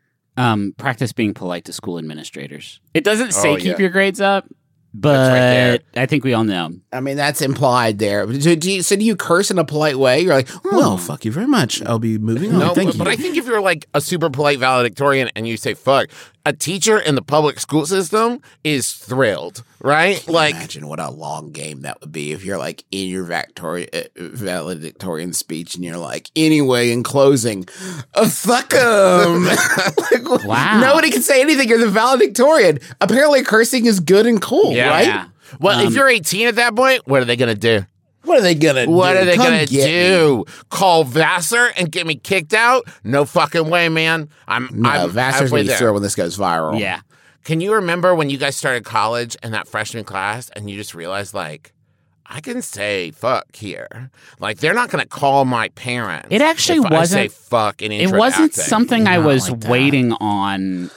Um, practice being polite to school administrators. It doesn't say Oh, keep yeah. your grades up, but right I think we all know. I mean, that's implied there. So do you, so do you curse in a polite way? You're like, well, fuck you very much. I'll be moving on. No, Thank but, you. but I think if you're like a super polite valedictorian and you say fuck, a teacher in the public school system is thrilled, right? Like, Imagine what a long game that would be if you're like in your vactori- uh, valedictorian speech and you're like, anyway, in closing, uh, fuck 'em. Like, Wow. Nobody can say anything. You're the valedictorian. Apparently, cursing is good and cool, Yeah. right? Yeah. well, if Um, you're eighteen at that point, what are they gonna do? What are they gonna do? What are they Come gonna get me. do? Call Vassar and get me kicked out? No fucking way, man. I'm No, I'm Vassar's halfway gonna be there. thrilled when this goes viral. Yeah. Can you remember when you guys started college and that freshman class and you just realized like I can say fuck here. Like they're not going to call my parents. It actually if I wasn't- say fuck in It wasn't interacting. something I Not was like that. waiting on.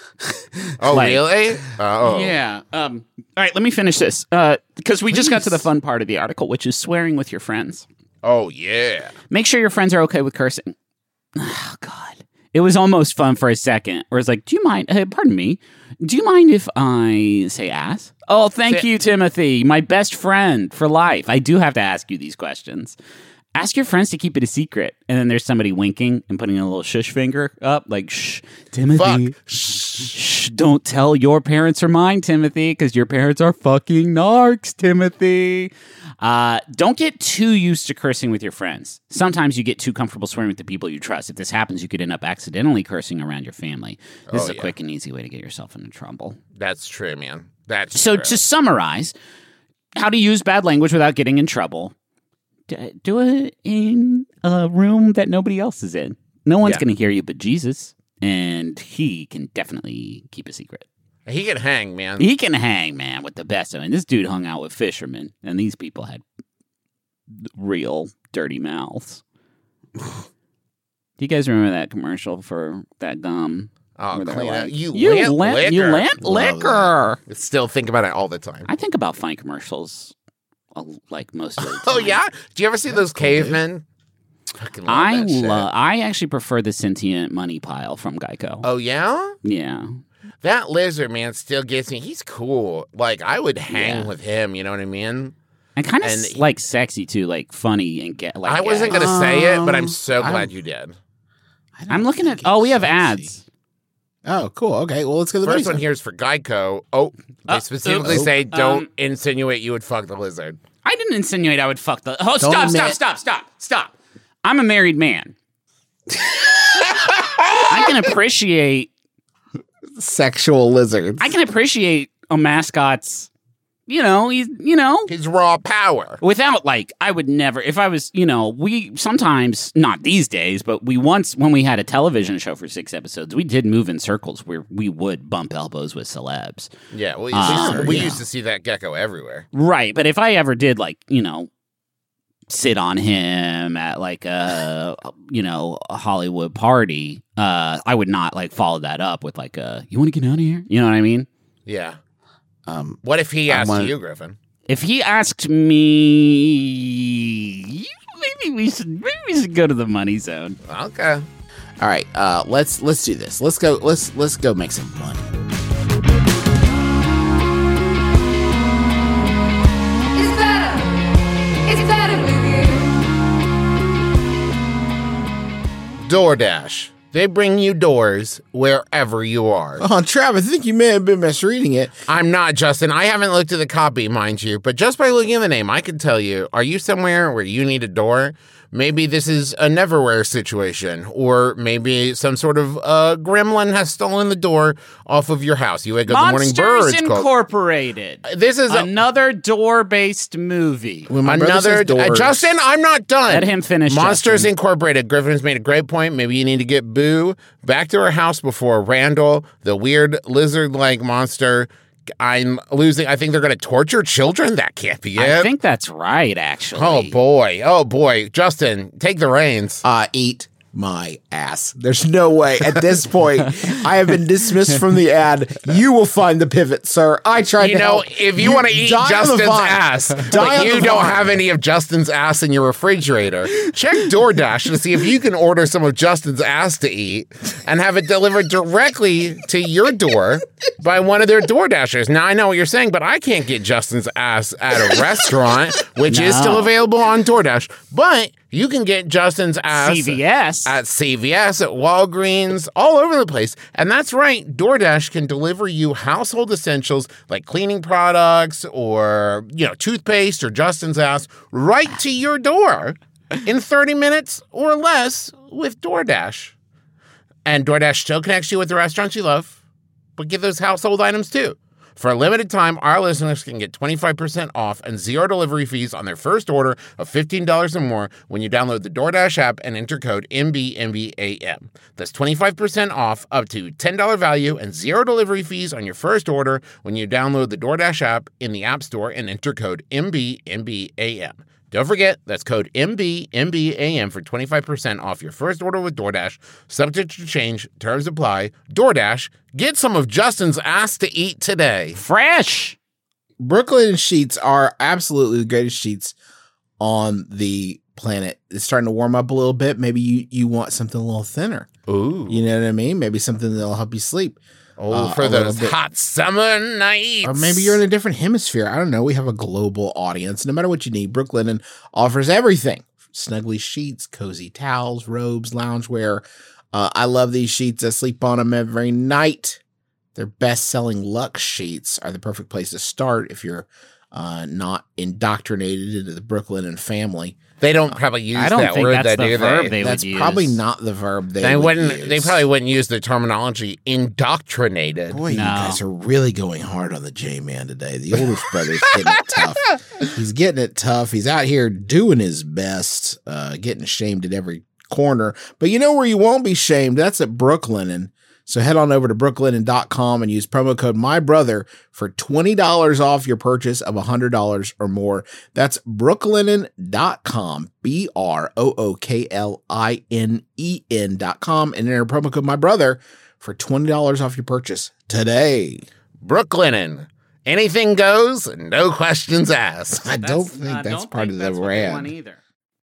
Oh like- really? Oh Yeah. Um, all right, let me finish this. Because we just got to the fun part of the article, which is swearing with your friends. Oh yeah. Make sure your friends are okay with cursing. Oh, God. It was almost fun for a second. Where it's like, do you mind? Uh, pardon me. Do you mind if I say ass? Oh, thank Say- you, Timothy. My best friend for life. I do have to ask you these questions. Ask your friends to keep it a secret. And then there's somebody winking and putting a little shush finger up, like, shh, Timothy. Fuck. Shh, don't tell your parents or mine, Timothy, because your parents are fucking narcs, Timothy. Uh, don't get too used to cursing with your friends. Sometimes you get too comfortable swearing with the people you trust. If this happens, you could end up accidentally cursing around your family. This Oh, is a yeah. quick and easy way to get yourself into trouble. That's true, man. That's So true. to summarize, how to use bad language without getting in trouble. D- do it in a room that nobody else is in. No one's Yeah. going to hear you but Jesus, and he can definitely keep a secret. he can hang, man. He can hang, man, with the best of it. And this dude hung out with fishermen, and these people had real dirty mouths. Do you guys remember that commercial for that gum? oh, where they're clean like, up. You, you lant lent, liquor. you lent Love liquor. Still think about it all the time. I think about funny commercials uh, like most of the time. Oh yeah? Do you ever see those cool, dude. cavemen? Fucking love I that shit. love. I actually prefer the sentient money pile from Geico. Oh yeah? Yeah, That lizard man still gets me. He's cool. Like I would hang Yeah. with him. You know what I mean? and kind of And s- he- like sexy too, like funny and get like. I wasn't gags. gonna say it, but I'm Um, so I- glad you did. I don't I'm looking think at. Oh, it's we have sexy. ads. Oh, cool. Okay, well, let's go to the First next one here is for Geico. Oh, they Uh, specifically oops. say don't Um, insinuate you would fuck the lizard. I didn't insinuate I would fuck the. Oh, Don't stop! Stop! admit- Stop! Stop! Stop! I'm a married man. I can appreciate. Sexual lizards. I can appreciate a mascot's. You know, he's. You know, His raw power. without like I would never if I was you know we sometimes not these days but we once when we had a television show for six episodes we did move in circles where we would bump elbows with celebs Yeah, well, Uh, we, we yeah. used to see that gecko everywhere. right but if I ever did like you know sit on him at like a you know a Hollywood party uh I would not like follow that up with like a you want to get out of here you know what I mean Yeah. Um, What if he I asked want- you, Griffin? if he asked me maybe we should maybe we should go to the money zone. Okay. all right, uh, let's let's do this. Let's go. Let's let's go make some money. It's better. It's better with you. DoorDash. They bring you doors wherever you are. Oh, Trav, I think you may have been misreading it. I'm not, Justin. I haven't looked at the copy, mind you, but just by looking at the name, I can tell you, are you somewhere where you need a door? Maybe this is a Neverwhere situation, or maybe some sort of uh, gremlin has stolen the door off of your house. You wake up in the morning, Monsters birds call. Incorporated. This is a, Another door-based movie. When my brother another. says doors, uh, Justin, I'm not done. Let him finish, Monsters Justin. Incorporated. Griffin's made a great point. Maybe you need to get Boo back to her house before Randall, the weird lizard-like monster, I'm losing. I think they're going to torture children. That can't be it. I think that's right, actually. Oh, boy. Oh, boy. Justin, take the reins. Uh, eat my ass. There's no way. At this point, I have been dismissed from the ad. You will find the pivot, sir. I tried You to know, help. if you, want to eat die on the Justin's vine. ass, Die but on you the don't vine. have any of Justin's ass in your refrigerator, check DoorDash to see if you can order some of Justin's ass to eat and have it delivered directly to your door by one of their DoorDashers. Now, I know what you're saying, but I can't get Justin's ass at a restaurant, which is No. still available on DoorDash. But you can get Justin's ass C V S. at C V S, at Walgreens, all over the place. And that's right, DoorDash can deliver you household essentials like cleaning products or, you know, toothpaste or Justin's ass right to your door in thirty minutes or less with DoorDash. And DoorDash still connects you with the restaurants you love, but get those household items too. For a limited time, our listeners can get twenty-five percent off and zero delivery fees on their first order of fifteen dollars or more when you download the DoorDash app and enter code M B M B A M. That's twenty-five percent off up to ten dollars value and zero delivery fees on your first order when you download the DoorDash app in the App Store and enter code M B M B A M. Don't forget, that's code M B M B A M for twenty-five percent off your first order with DoorDash. Subject to change. Terms apply. DoorDash. Get some of Justin's ass to eat today. Fresh. Brooklyn sheets are absolutely the greatest sheets on the planet. It's starting to warm up a little bit. Maybe you, you want something a little thinner. Ooh. You know what I mean? Maybe something that'll help you sleep. Oh, Uh, for a little those bit. hot summer nights. Or maybe you're in a different hemisphere. I don't know. We have a global audience. No matter what you need, Brooklinen offers everything. Snuggly sheets, cozy towels, robes, loungewear. Uh, I love these sheets. I sleep on them every night. Their best-selling Luxe sheets are the perfect place to start if you're uh, not indoctrinated into the Brooklinen family. They don't probably use I don't that think word, that's though, the do verb they? they That's would use. probably not the verb they, They would wouldn't. use. They probably wouldn't use the terminology indoctrinated. Boy, you No. guys are really going hard on the J-Man today. The oldest brother's getting it tough. He's getting it tough. He's out here doing his best, uh, getting shamed at every corner. But you know where you won't be shamed? That's at Brooklinen. So head on over to brooklinen dot com and use promo code MyBrother for twenty dollars off your purchase of one hundred dollars or more. That's brooklinen dot com, B R O O K L I N E N dot com, and enter promo code MyBrother for twenty dollars off your purchase today. Brooklinen. Anything goes, no questions asked. I don't think that's part of the brand. either.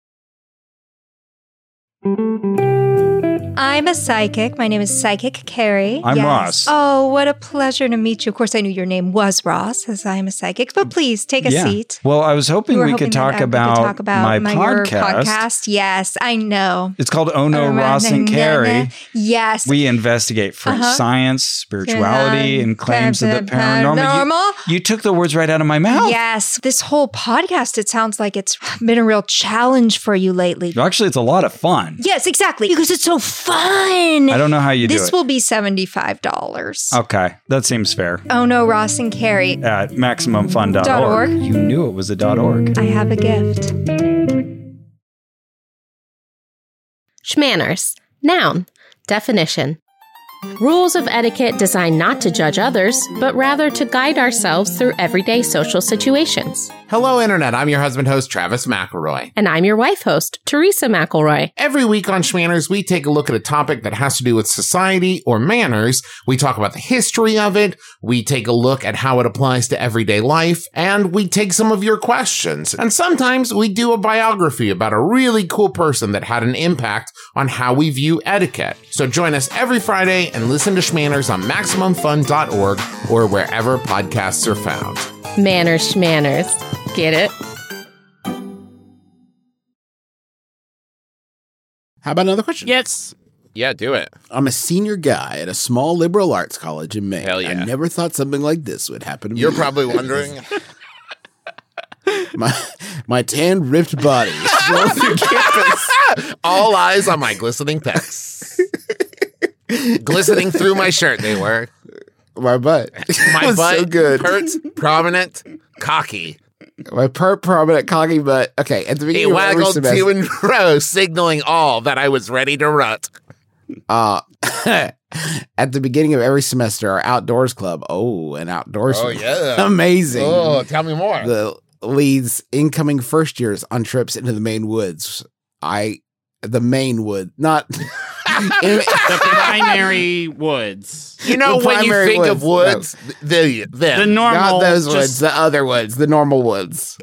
I'm a psychic. My name is Psychic Carrie. I'm Ross. Oh, what a pleasure to meet you. Of course, I knew your name was Ross, as I am a psychic. But please take a yeah. seat. Well, I was hoping You were we hoping could that, talk, uh, we could about talk about my, your podcast. podcast. Yes, I know. It's called Oh No, Ross and Carrie. Yes. We investigate for Uh-huh. science, spirituality, and claims of the paranormal. Paranormal. You, you took the words right out of my mouth. Yes. This whole podcast, it sounds like it's been a real challenge for you lately. Actually, it's a lot of fun. Yes, exactly. Because it's so fun. I don't know how you This do will be seventy-five dollars. it. Okay, that seems fair. Oh no, Ross and Carrie. At maximum fun dot Dot org. org. You knew it was a dot .org. I have a gift. Schmanners. Noun. Definition. Rules of etiquette designed not to judge others, but rather to guide ourselves through everyday social situations. Hello, Internet. I'm your husband host, Travis McElroy. And I'm your wife host, Teresa McElroy. Every week on Schmanners, we take a look at a topic that has to do with society or manners. We talk about the history of it. We take a look at how it applies to everyday life. And we take some of your questions. And sometimes we do a biography about a really cool person that had an impact on how we view etiquette. So join us every Friday and listen to Schmanners on maximum fun dot org or wherever podcasts are found. Manners, schmanners. Get it? How about another question? Yes. Yeah, do it. I'm a senior guy at a small liberal arts college in Maine. Hell yeah. I never thought something like this would happen to me. You're probably wondering. my my tan ripped body. Roll through campus. All eyes on my glistening pecs. Glistening through my shirt, they were. My butt. My was butt, so good. pert, prominent, cocky. My pert, prominent, cocky butt. Okay, at the He beginning of every waggled semester, to and fro, signaling all that I was ready to rut. uh, At the beginning of every semester, our outdoors club, oh, an outdoors Oh, yeah. amazing. Oh, tell me more. The leads incoming first years on trips into the Maine woods. I, the Maine wood, not The primary woods. You know, The when you primary think of woods, woods, the, the, The normal. not those just- woods, the other woods, the normal woods.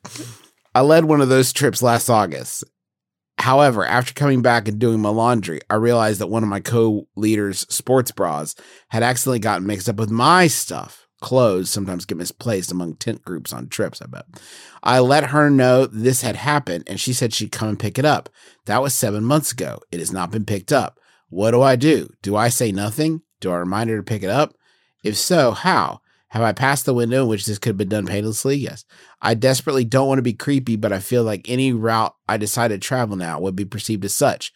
I led one of those trips last August. However, after coming back and doing my laundry, I realized that one of my co-leaders' sports bras had accidentally gotten mixed up with my stuff. Clothes sometimes get misplaced among tent groups on trips, I bet. I let her know this had happened, and she said she'd come and pick it up. That was seven months ago. It has not been picked up. What do I do? Do I say nothing? Do I remind her to pick it up? If so, how? Have I passed the window in which this could have been done painlessly? Yes. I desperately don't want to be creepy, but I feel like any route I decide to travel now would be perceived as such.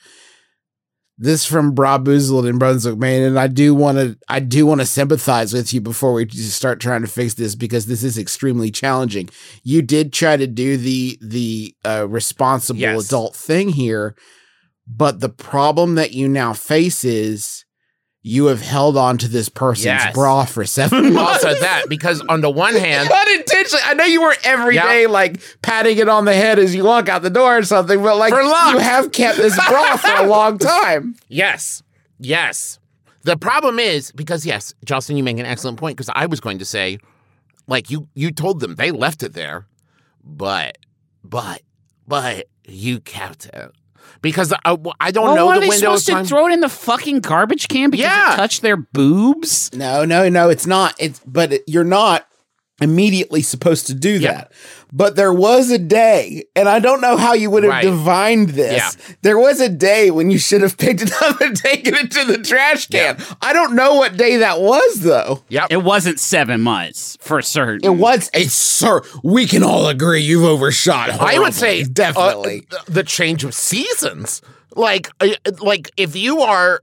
This from Bra Boozled in Brunswick, Maine, and I do want to I do want to sympathize with you before we just start trying to fix this, because this is extremely challenging. You did try to do the the uh, responsible Yes. adult thing here, but the problem that you now face is you have held on to this person's Yes. bra for seven months. also that, because on the one hand, Unintentionally, I know you weren't every Yeah. day like patting it on the head as you walk out the door or something, but like For luck. you have kept this bra for a long time. yes, yes. The problem is, because yes, Justin, you make an excellent point, because I was going to say, like, you, you told them they left it there, but, but, but you kept it. Because I, I don't Well, know what the are they window of supposed to time. throw it in the fucking garbage can because Yeah. it touched their boobs? No, no, no, it's not. It's but it, you're not immediately supposed to do Yeah. that. But there was a day, and I don't know how you would have Right. divined this. Yeah. There was a day when you should have picked it up and taken it to the trash can. I don't know what day that was, though. Yep. It wasn't seven months for certain. It was a sir. We can all agree you've overshot. I would say horribly. definitely. uh, the change of seasons. Like, uh, like if you are,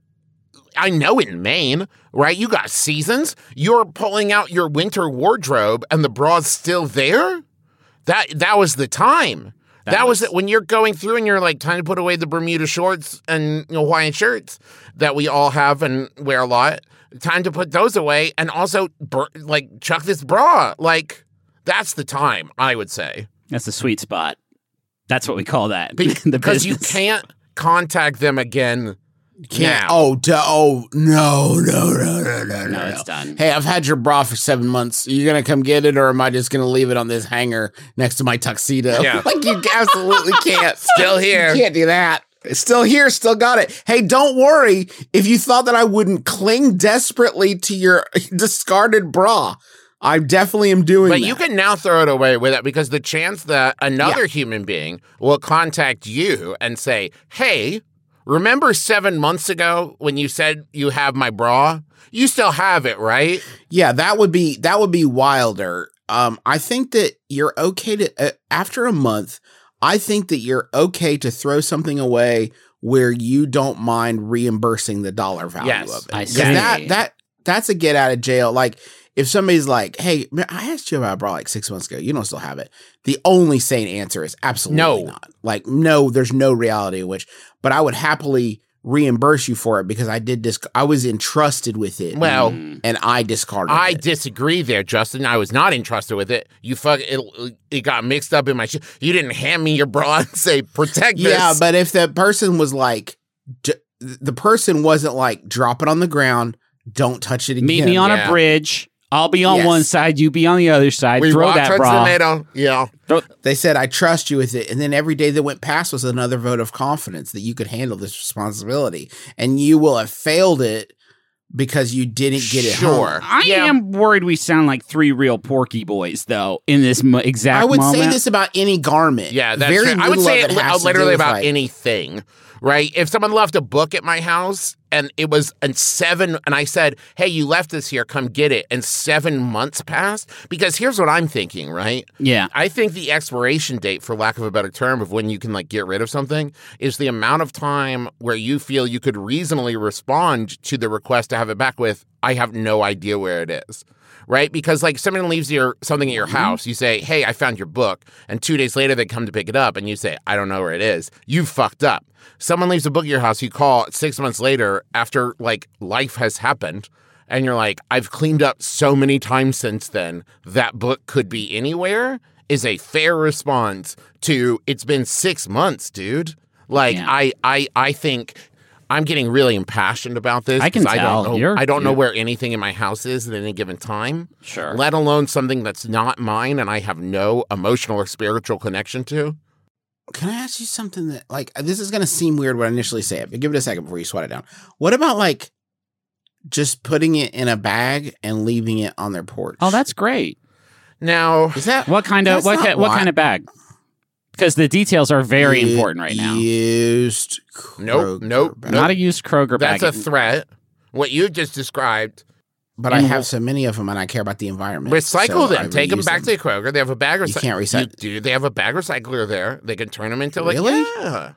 I know in Maine, right? You got seasons. You're pulling out your winter wardrobe, and the bra's still there. That that was the time. That, That was was- it when you're going through and you're like time to put away the Bermuda shorts and you know, Hawaiian shirts that we all have and wear a lot. Time to put those away and also bur- like chuck this bra. Like that's the time, I would say. That's the sweet spot. That's what we call that. Be- the because you business. can't contact them again. Can't. now. Oh, d- oh, no, no, no, no, no, no. No, it's done. Hey, I've had your bra for seven months. Are you gonna come get it, or am I just gonna leave it on this hanger next to my tuxedo? Yeah. Like you absolutely can't. Still here. You can't do that. It's still here, still got it. Hey, don't worry. If you thought that I wouldn't cling desperately to your discarded bra, I definitely am doing But that. you can now throw it away with it because the chance that another human being will contact you and say, hey, remember seven months ago when you said you have my bra? You still have it, right? Yeah, that would be that would be wilder. Um, I think that you're okay to uh, after a month. I think that you're okay to throw something away where you don't mind reimbursing the dollar value Yes, of it. I 'Cause see. that that that's a get out of jail. Like if somebody's like, "Hey, man, I asked you about a bra like six months ago. You don't still have it." The only sane answer is absolutely No. not. Like, no, there's no reality in which. But I would happily reimburse you for it because I did dis- I was entrusted with it. Well, and I discarded I it. disagree there, Justin. I was not entrusted with it. You fuck it. It got mixed up in my shit. You didn't hand me your bra and say protect this. Yeah, but if the person was like, d- the person wasn't like, drop it on the ground, don't touch it again. Meet me on Yeah. a bridge. I'll be on Yes. one side, you be on the other side. we Throw walked that towards bra. the middle. Yeah. They said, I trust you with it. And then every day that went past was another vote of confidence that you could handle this responsibility. And you will have failed it because you didn't get it Sure. home. I Yeah. am worried we sound like three real Porky Boys, though, in this mo- exact I would moment. say this about any garment. Yeah, that's Very true. I would little say of it it has li- to do literally with, about like- anything, right? If someone left a book at my house and it was in seven, and I said, hey, you left this here, come get it, and seven months passed, because here's what I'm thinking, right? Yeah. I think the expiration date, for lack of a better term, of when you can like get rid of something is the amount of time where you feel you could reasonably respond to the request to have it back with, I have no idea where it is. right? Because like someone leaves your something at your house, you say, hey, I found your book. And two days later, they come to pick it up and you say, I don't know where it is. You fucked up. Someone leaves a book at your house, you call six months later after like life has happened. And you're like, I've cleaned up so many times since then. That book could be anywhere is a fair response to it's been six months, dude. Like, Yeah. I, I, I think I'm getting really impassioned about this. I can 'cause tell. I don't know, You're- I don't know you're- where anything in my house is at any given time. Sure. Let alone something that's not mine and I have no emotional or spiritual connection to. Can I ask you something that, like, this is going to seem weird when I initially say it, but give it a second before you sweat it down. What about, like, just putting it in a bag and leaving it on their porch? Oh, that's great. Now, Is that What kind of That's what not ki- what why- kind of bag? Because the details are very u- important right now. Used. Nope, Kroger nope, bag. Not a used Kroger bag. that's a threat. What you just described. But I in- have so many of them, and I care about the environment. Recycle so I them. Take them reuse back to the Kroger. They have a bag recycler. You can't recycle- Dude, they have a bag recycler there. They can turn them into like Really? yeah.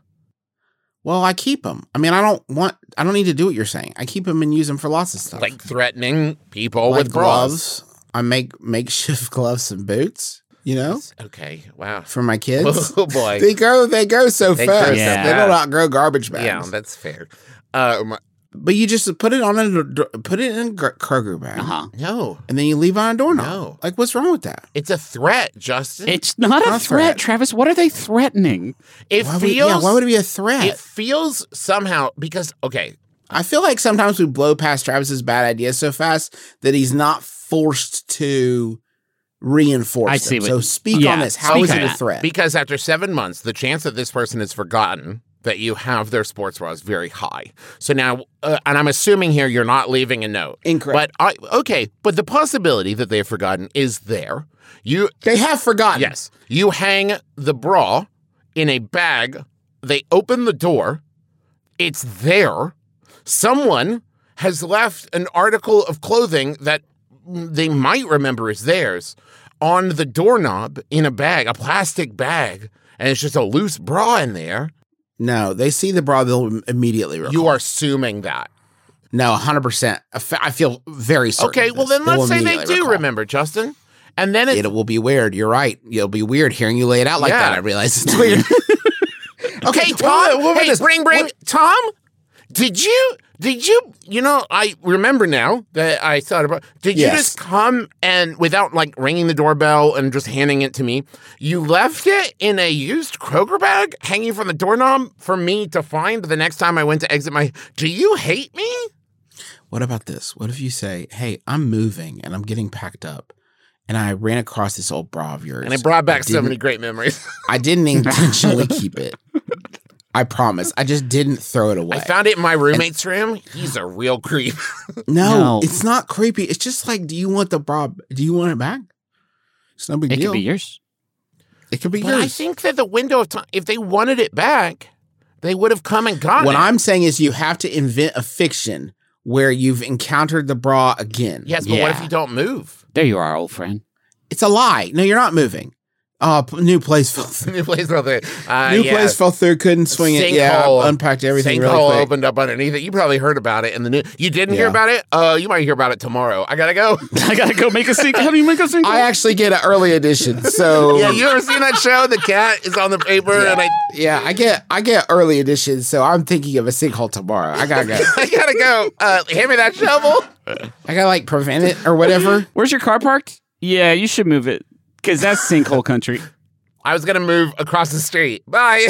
Well, I keep them. I mean, I don't want. I don't need to do what you're saying. I keep them and use them for lots of stuff, Like threatening people Like with bras. gloves. I make makeshift gloves and boots. You know, Okay, wow. for my kids. Oh boy. They grow. They grow so They grow fast. so They fast. don't outgrow garbage bags. Yeah, that's fair. Um, But you just put it on a put it in a Gr- Kroger bag, Uh-huh. no, and then you leave it on a doorknob. No. Like, what's wrong with that? it's a threat, Justin. It's not a Not threat, threat. Travis. What are they threatening? it Why would, feels. yeah, why would it be a threat? It feels somehow because okay, I feel like sometimes we blow past Travis's bad ideas so fast that he's not forced to reinforce I them. see what- So speak yeah, on this. How speak is on it a that. threat? because after seven months, the chance that this person has forgotten that you have their sports bra is very high. So now, uh, and I'm assuming here you're not leaving a note. Incorrect. But I okay, but the possibility that they've forgotten is there. You They have forgotten. yes, you hang the bra in a bag. They open the door. It's there. Someone has left an article of clothing that they might remember is theirs on the doorknob in a bag, a plastic bag, and it's just a loose bra in there. No, they see the bra, they'll immediately recall. You are assuming that. No, one hundred percent. I fe- I feel very certain. Okay, of well this. then They will let's say they immediately do recall. remember, Justin. And then it, It will be weird. You're right. It'll be weird hearing you lay it out like Yeah. that. I realize it's weird. okay, what Tom. about- what about hey, this? bring, bring, What- Tom. Did you? Did you? You know, I remember now that I thought about. Did you Yes. just come and without like ringing the doorbell and just handing it to me? You left it in a used Kroger bag hanging from the doorknob for me to find the next time I went to exit my. Do you hate me? What about this? What if you say, hey, I'm moving and I'm getting packed up and I ran across this old bra of yours. And it brought back so didn't- many great memories. I didn't intentionally keep it. I promise. I just didn't throw it away. I found it in my roommate's room. He's a real creep. no, No. it's not creepy. It's just like, do you want the bra? Do you want it back? It's no big It deal. could be yours. It could be But yours. I think that the window of time, if they wanted it back, they would have come and gotten what it. I'm saying is you have to invent a fiction where you've encountered the bra again. Yes, but what if Yeah. you don't move? There you are, old friend. It's a lie. No, you're not moving. Oh, p- new place fell through. New place fell through. Uh, New yeah. place fell through. Couldn't swing it. Yeah, Sinkhole. unpacked everything Sinkhole really quick. opened up underneath it. You probably heard about it in the news. You didn't hear Yeah. about it? Uh, you might hear about it tomorrow. I gotta go. I gotta go make a sink. How do you make a sink? I actually get an early edition, so Yeah, you ever seen that show? The cat is on the paper, and I, yeah, I get I get early edition. So I'm thinking of a sinkhole tomorrow. I gotta go. I gotta go. Uh, hand me that shovel. I gotta like prevent it or whatever. Where's your car parked? Yeah, you should move it because that's sinkhole country. I was gonna move across the street. Bye.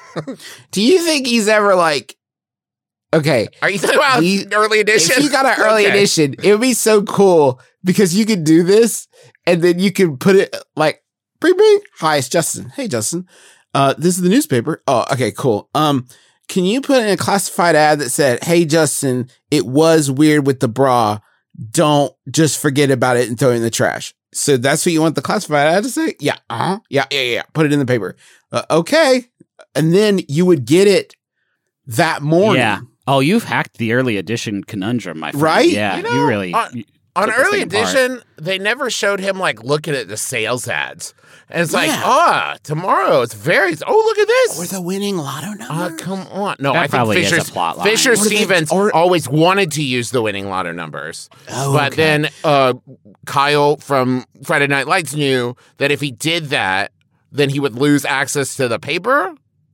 Do you think he's ever like? Okay, Are you talking about He- early edition? if you got an early Okay. edition, it would be so cool because you could do this and then you can put it like, bring, bring. Hi, it's Justin. Hey, Justin. Uh, this is the newspaper. Oh, okay, cool. Um, can you put in a classified ad that said, "Hey, Justin, it was weird with the bra. Don't just forget about it and throw it in the trash." So that's what you want the classified ad to say? Yeah. Uh-huh. Yeah, yeah, yeah. Put it in the paper. Uh, okay. And then you would get it that morning. Yeah. Oh, you've hacked the early edition conundrum, my friend. Right? Yeah, You you, know, really. uh, On took this Early thing apart. Edition, they never showed him like looking at the sales ads. And it's like, Yeah. ah, tomorrow it's very, oh, look at this. Or the winning lotto number. Oh, come on. No, That I think probably is a Fisher, plot line. Fisher Or they- Stevens or- always wanted to use the winning lotto numbers. Oh, but okay. then uh, Kyle from Friday Night Lights knew that if he did that, then he would lose access to the paper.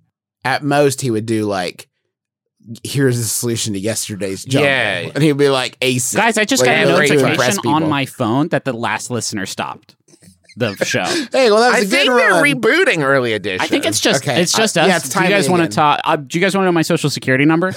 At most, he would do like, here's the solution to yesterday's jumble. Yeah. And he'd be like, ace. it. Guys, I just Like, got a really to impress notification on people. my phone that the last listener stopped the show. Hey, well, that was I a good think run. they're rebooting Early Edition. I think it's just Okay. it's just I- us. yeah, it's do you guys timing want to again. talk? Uh, do you guys want to know my social security number?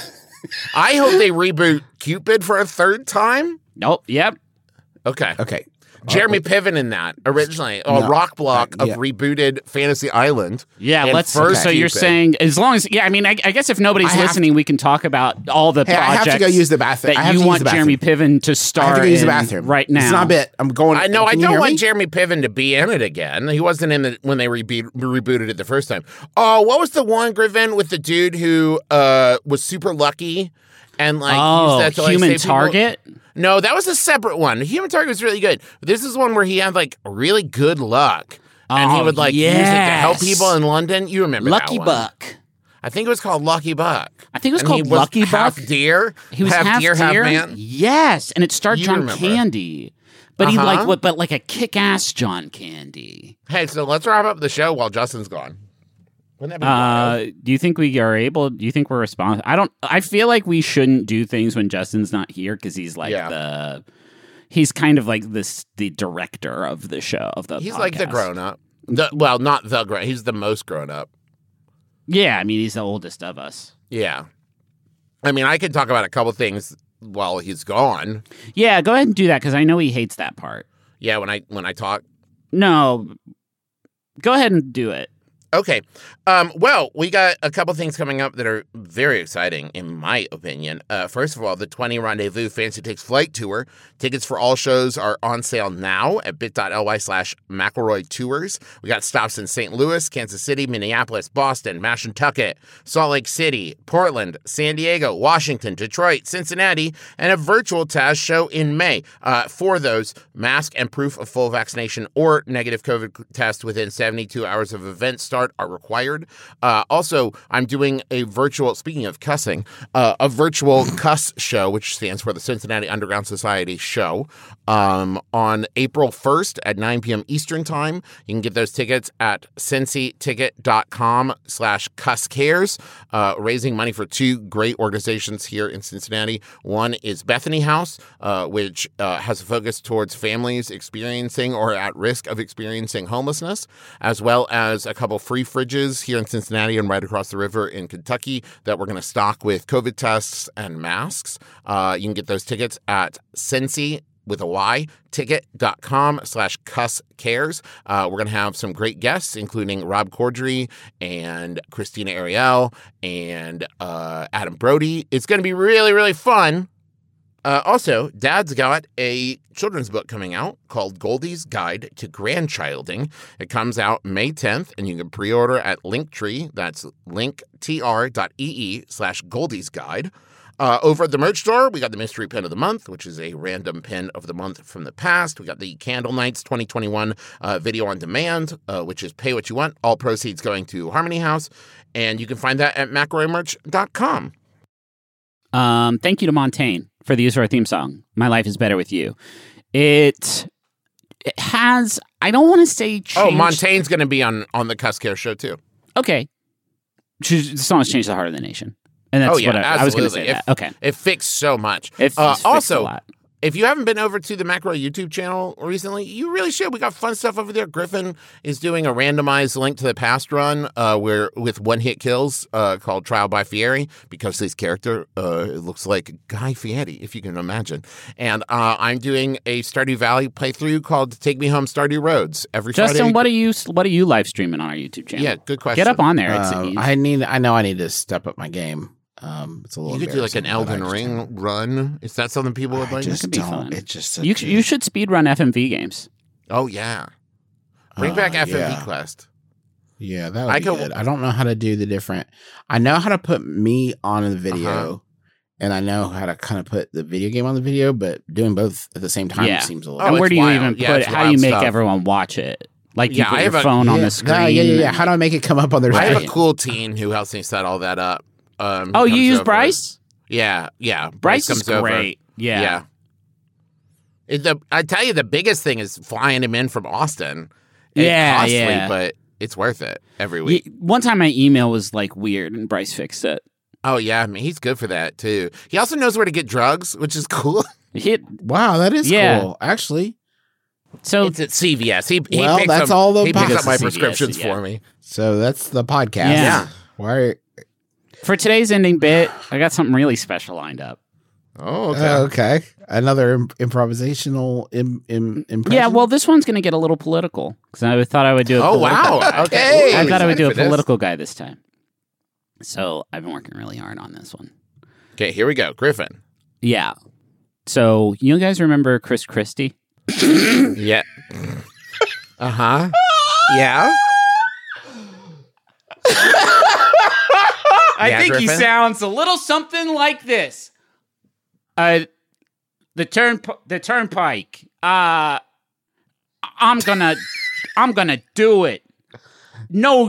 I hope they reboot Cupid for a third time. Nope. Yep. Okay. Okay. Jeremy Piven in that originally, a No. rock block of Yeah. rebooted Fantasy Island. Yeah, and let's. first So you're Cupid. saying as long as yeah, I mean, I, I guess if nobody's I have listening, we can talk about all the Hey, I projects have to go use the bathroom. I that have you to use want the Jeremy bathroom. Piven to I star have to go use the in bathroom right now. It's not a bit. I'm going. I know. I Can you don't hear want me? Jeremy Piven to be in it again. He wasn't in it when they rebe- rebooted it the first time. Oh, what was the one, Griffin, with the dude who uh, was super lucky and like Oh, used that to, like, Human save people? Target. No, that was a separate one. Human Target was really good. This is one where he had like really good luck, and he Oh, would like use it to help yes. people in London. You remember Lucky that one. Buck. I think it was called Lucky Buck. I think it was And called he was Lucky half Buck. deer. He was half, half deer, deer. half man. Yes, and it starred You John remember. Candy, but he Uh-huh. like what? But like a kick-ass John Candy. Hey, so let's wrap up the show while Justin's gone. Wouldn't that be wild? Uh, do you think we are able? Do you think we're responsible? I don't. I feel like we shouldn't do things when Justin's not here because he's like Yeah. the. He's kind of like this, the director of the show of the. He's like the podcast. grown up. The, well, not the grown. He's the most grown up. Yeah, I mean he's the oldest of us. Yeah. I mean, I could talk about a couple things while he's gone. Yeah, go ahead and do that because I know he hates that part. Yeah, when I when I talk. No, go ahead and do it. Okay. Um, well, we got a couple things coming up that are very exciting, in my opinion. Uh, first of all, the twenty Rendezvous Fancy Takes Flight Tour. Tickets for all shows are on sale now at bit.ly slash McElroy Tours. We got stops in Saint Louis, Kansas City, Minneapolis, Boston, Mashantucket, Salt Lake City, Portland, San Diego, Washington, Detroit, Cincinnati, and a virtual Taz show in May. Uh, for those, mask and proof of full vaccination or negative COVID test within seventy-two hours of event start are required. Uh, also, I'm doing a virtual, speaking of cussing, uh, a virtual cuss show, which stands for the Cincinnati Underground Society show, um, on April first at nine p.m. Eastern Time. You can get those tickets at cincyticket.com slash cusscares, uh, raising money for two great organizations here in Cincinnati. One is Bethany House, uh, which uh, has a focus towards families experiencing or at risk of experiencing homelessness, as well as a couple free fridges here in Cincinnati and right across the river in Kentucky that we're going to stock with COVID tests and masks. Uh, you can get those tickets at Cincy with a Y, ticket.com slash cuss cares. Uh, we're going to have some great guests, including Rob Corddry and Christina Ariel and uh, Adam Brody. It's going to be really, really fun. Uh, also, Dad's got a children's book coming out called Goldie's Guide to Grandchilding. It comes out May tenth, and you can pre-order at Linktree. That's linktr.ee slash Goldie's Guide. Uh, over at the merch store, we got the Mystery Pen of the Month, which is a random pen of the month from the past. We got the Candle Nights twenty twenty-one uh, video on demand, uh, which is pay what you want. All proceeds going to Harmony House. And you can find that at macroy merch dot com. Um, thank you to Montaigne for the use of our theme song, My Life is Better With You. It, it has, I don't want to say changed. Oh, Montaigne's going to be on, on the Cuss Care show, too. Okay. The song has changed the heart of the nation. And that's Oh, yeah, what I, I was going to absolutely. say. It- That. Okay. It fixed so much. It Uh, fixed a also, lot. if you haven't been over to the Macro YouTube channel recently, you really should. We got fun stuff over there. Griffin is doing a randomized Link to the Past run uh, where with one-hit kills uh, called Trial by Fieri, because his character uh, looks like Guy Fieri, if you can imagine. And uh, I'm doing a Stardew Valley playthrough called Take Me Home Stardew Roads every Justin, Friday. what are you what are you live streaming on our YouTube channel? Yeah, good question. Get up on there. It's, Uh, you- I need. I know I need to step up my game. Um, it's a little. You could do like an embarrassing, but I Elden just- Ring run. Is that something people would I like? just could be don't. fun. It's just. you, such a- you should speedrun F M V games. Oh, yeah. Bring Uh, back F M V yeah. Quest. Yeah, that would I be could- good. I don't know how to do the different. I know how to put me on the video, Uh-huh. and I know how to kind of put the video game on the video, but doing both at the same time Yeah. seems a Oh, little. and where it's do you wild. even Yeah, put it's it? How do you wild make stuff. everyone watch it? Like you Yeah, put I your have a- phone on yeah, the screen. yeah, yeah, yeah, yeah. and- How do I make it come up on their I have screen? a cool teen who helps me set all that up. Um, Oh, he you comes use over. Bryce? Yeah, yeah. Bryce is comes over. great. Yeah. Yeah. It- the, I tell you, the biggest thing is flying him in from Austin. It's Yeah, costly, yeah. but it's worth it every Ye- week. one time my email was like weird, and Bryce fixed it. Oh yeah, I mean, he's good for that too. He also knows where to get drugs, which is cool. He, Wow, that is Yeah. cool. Actually, so It's at C V S. He, he Well, picks that's up, all the he picks box- up my C V S, prescriptions yeah. for me. so that's the podcast. Yeah. Why? for today's ending bit, I got something really special lined up. Oh, Okay. okay. Another Im- improvisational Im- Im- impression. Yeah, well, this one's going to get a little political because I thought I would do. A Oh political- wow. Okay. I thought I would do a Excited for this. political guy this time. So I've been working really hard on this one. Okay, here we go. Griffin. Yeah. So you guys remember Chris Christie? Yeah. Uh huh. Yeah. I Yeah, think he Griffin? sounds a little something like this. Uh, the turn, the turnpike. Uh, I'm gonna, I'm gonna do it. No.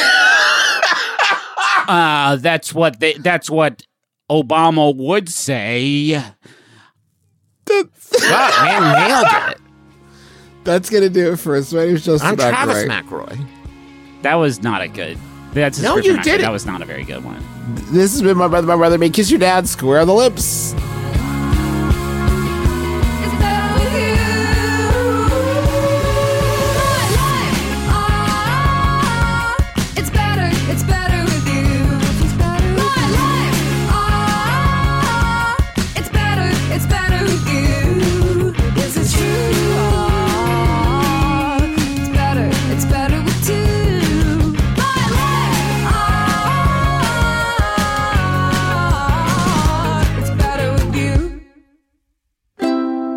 Uh, that's what they, that's what Obama would say. Fuck, man, nailed it. That's gonna do it for us. My name's Justin I'm Travis McElroy. McElroy. That was not a good. That's a No, description you actually. did it. That was not a very good one. This has been my brother, my brother. May kiss your dad square on the lips. It's better with you. My life, ah, it's better, it's better with you. My life, ah, it's better, it's better with you. This is true. Ah, it's better, it's better with two. My life, ah, it's better with you.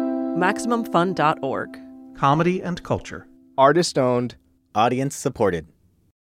Maximum Fun dot org. Comedy and culture. Artist owned, audience supported.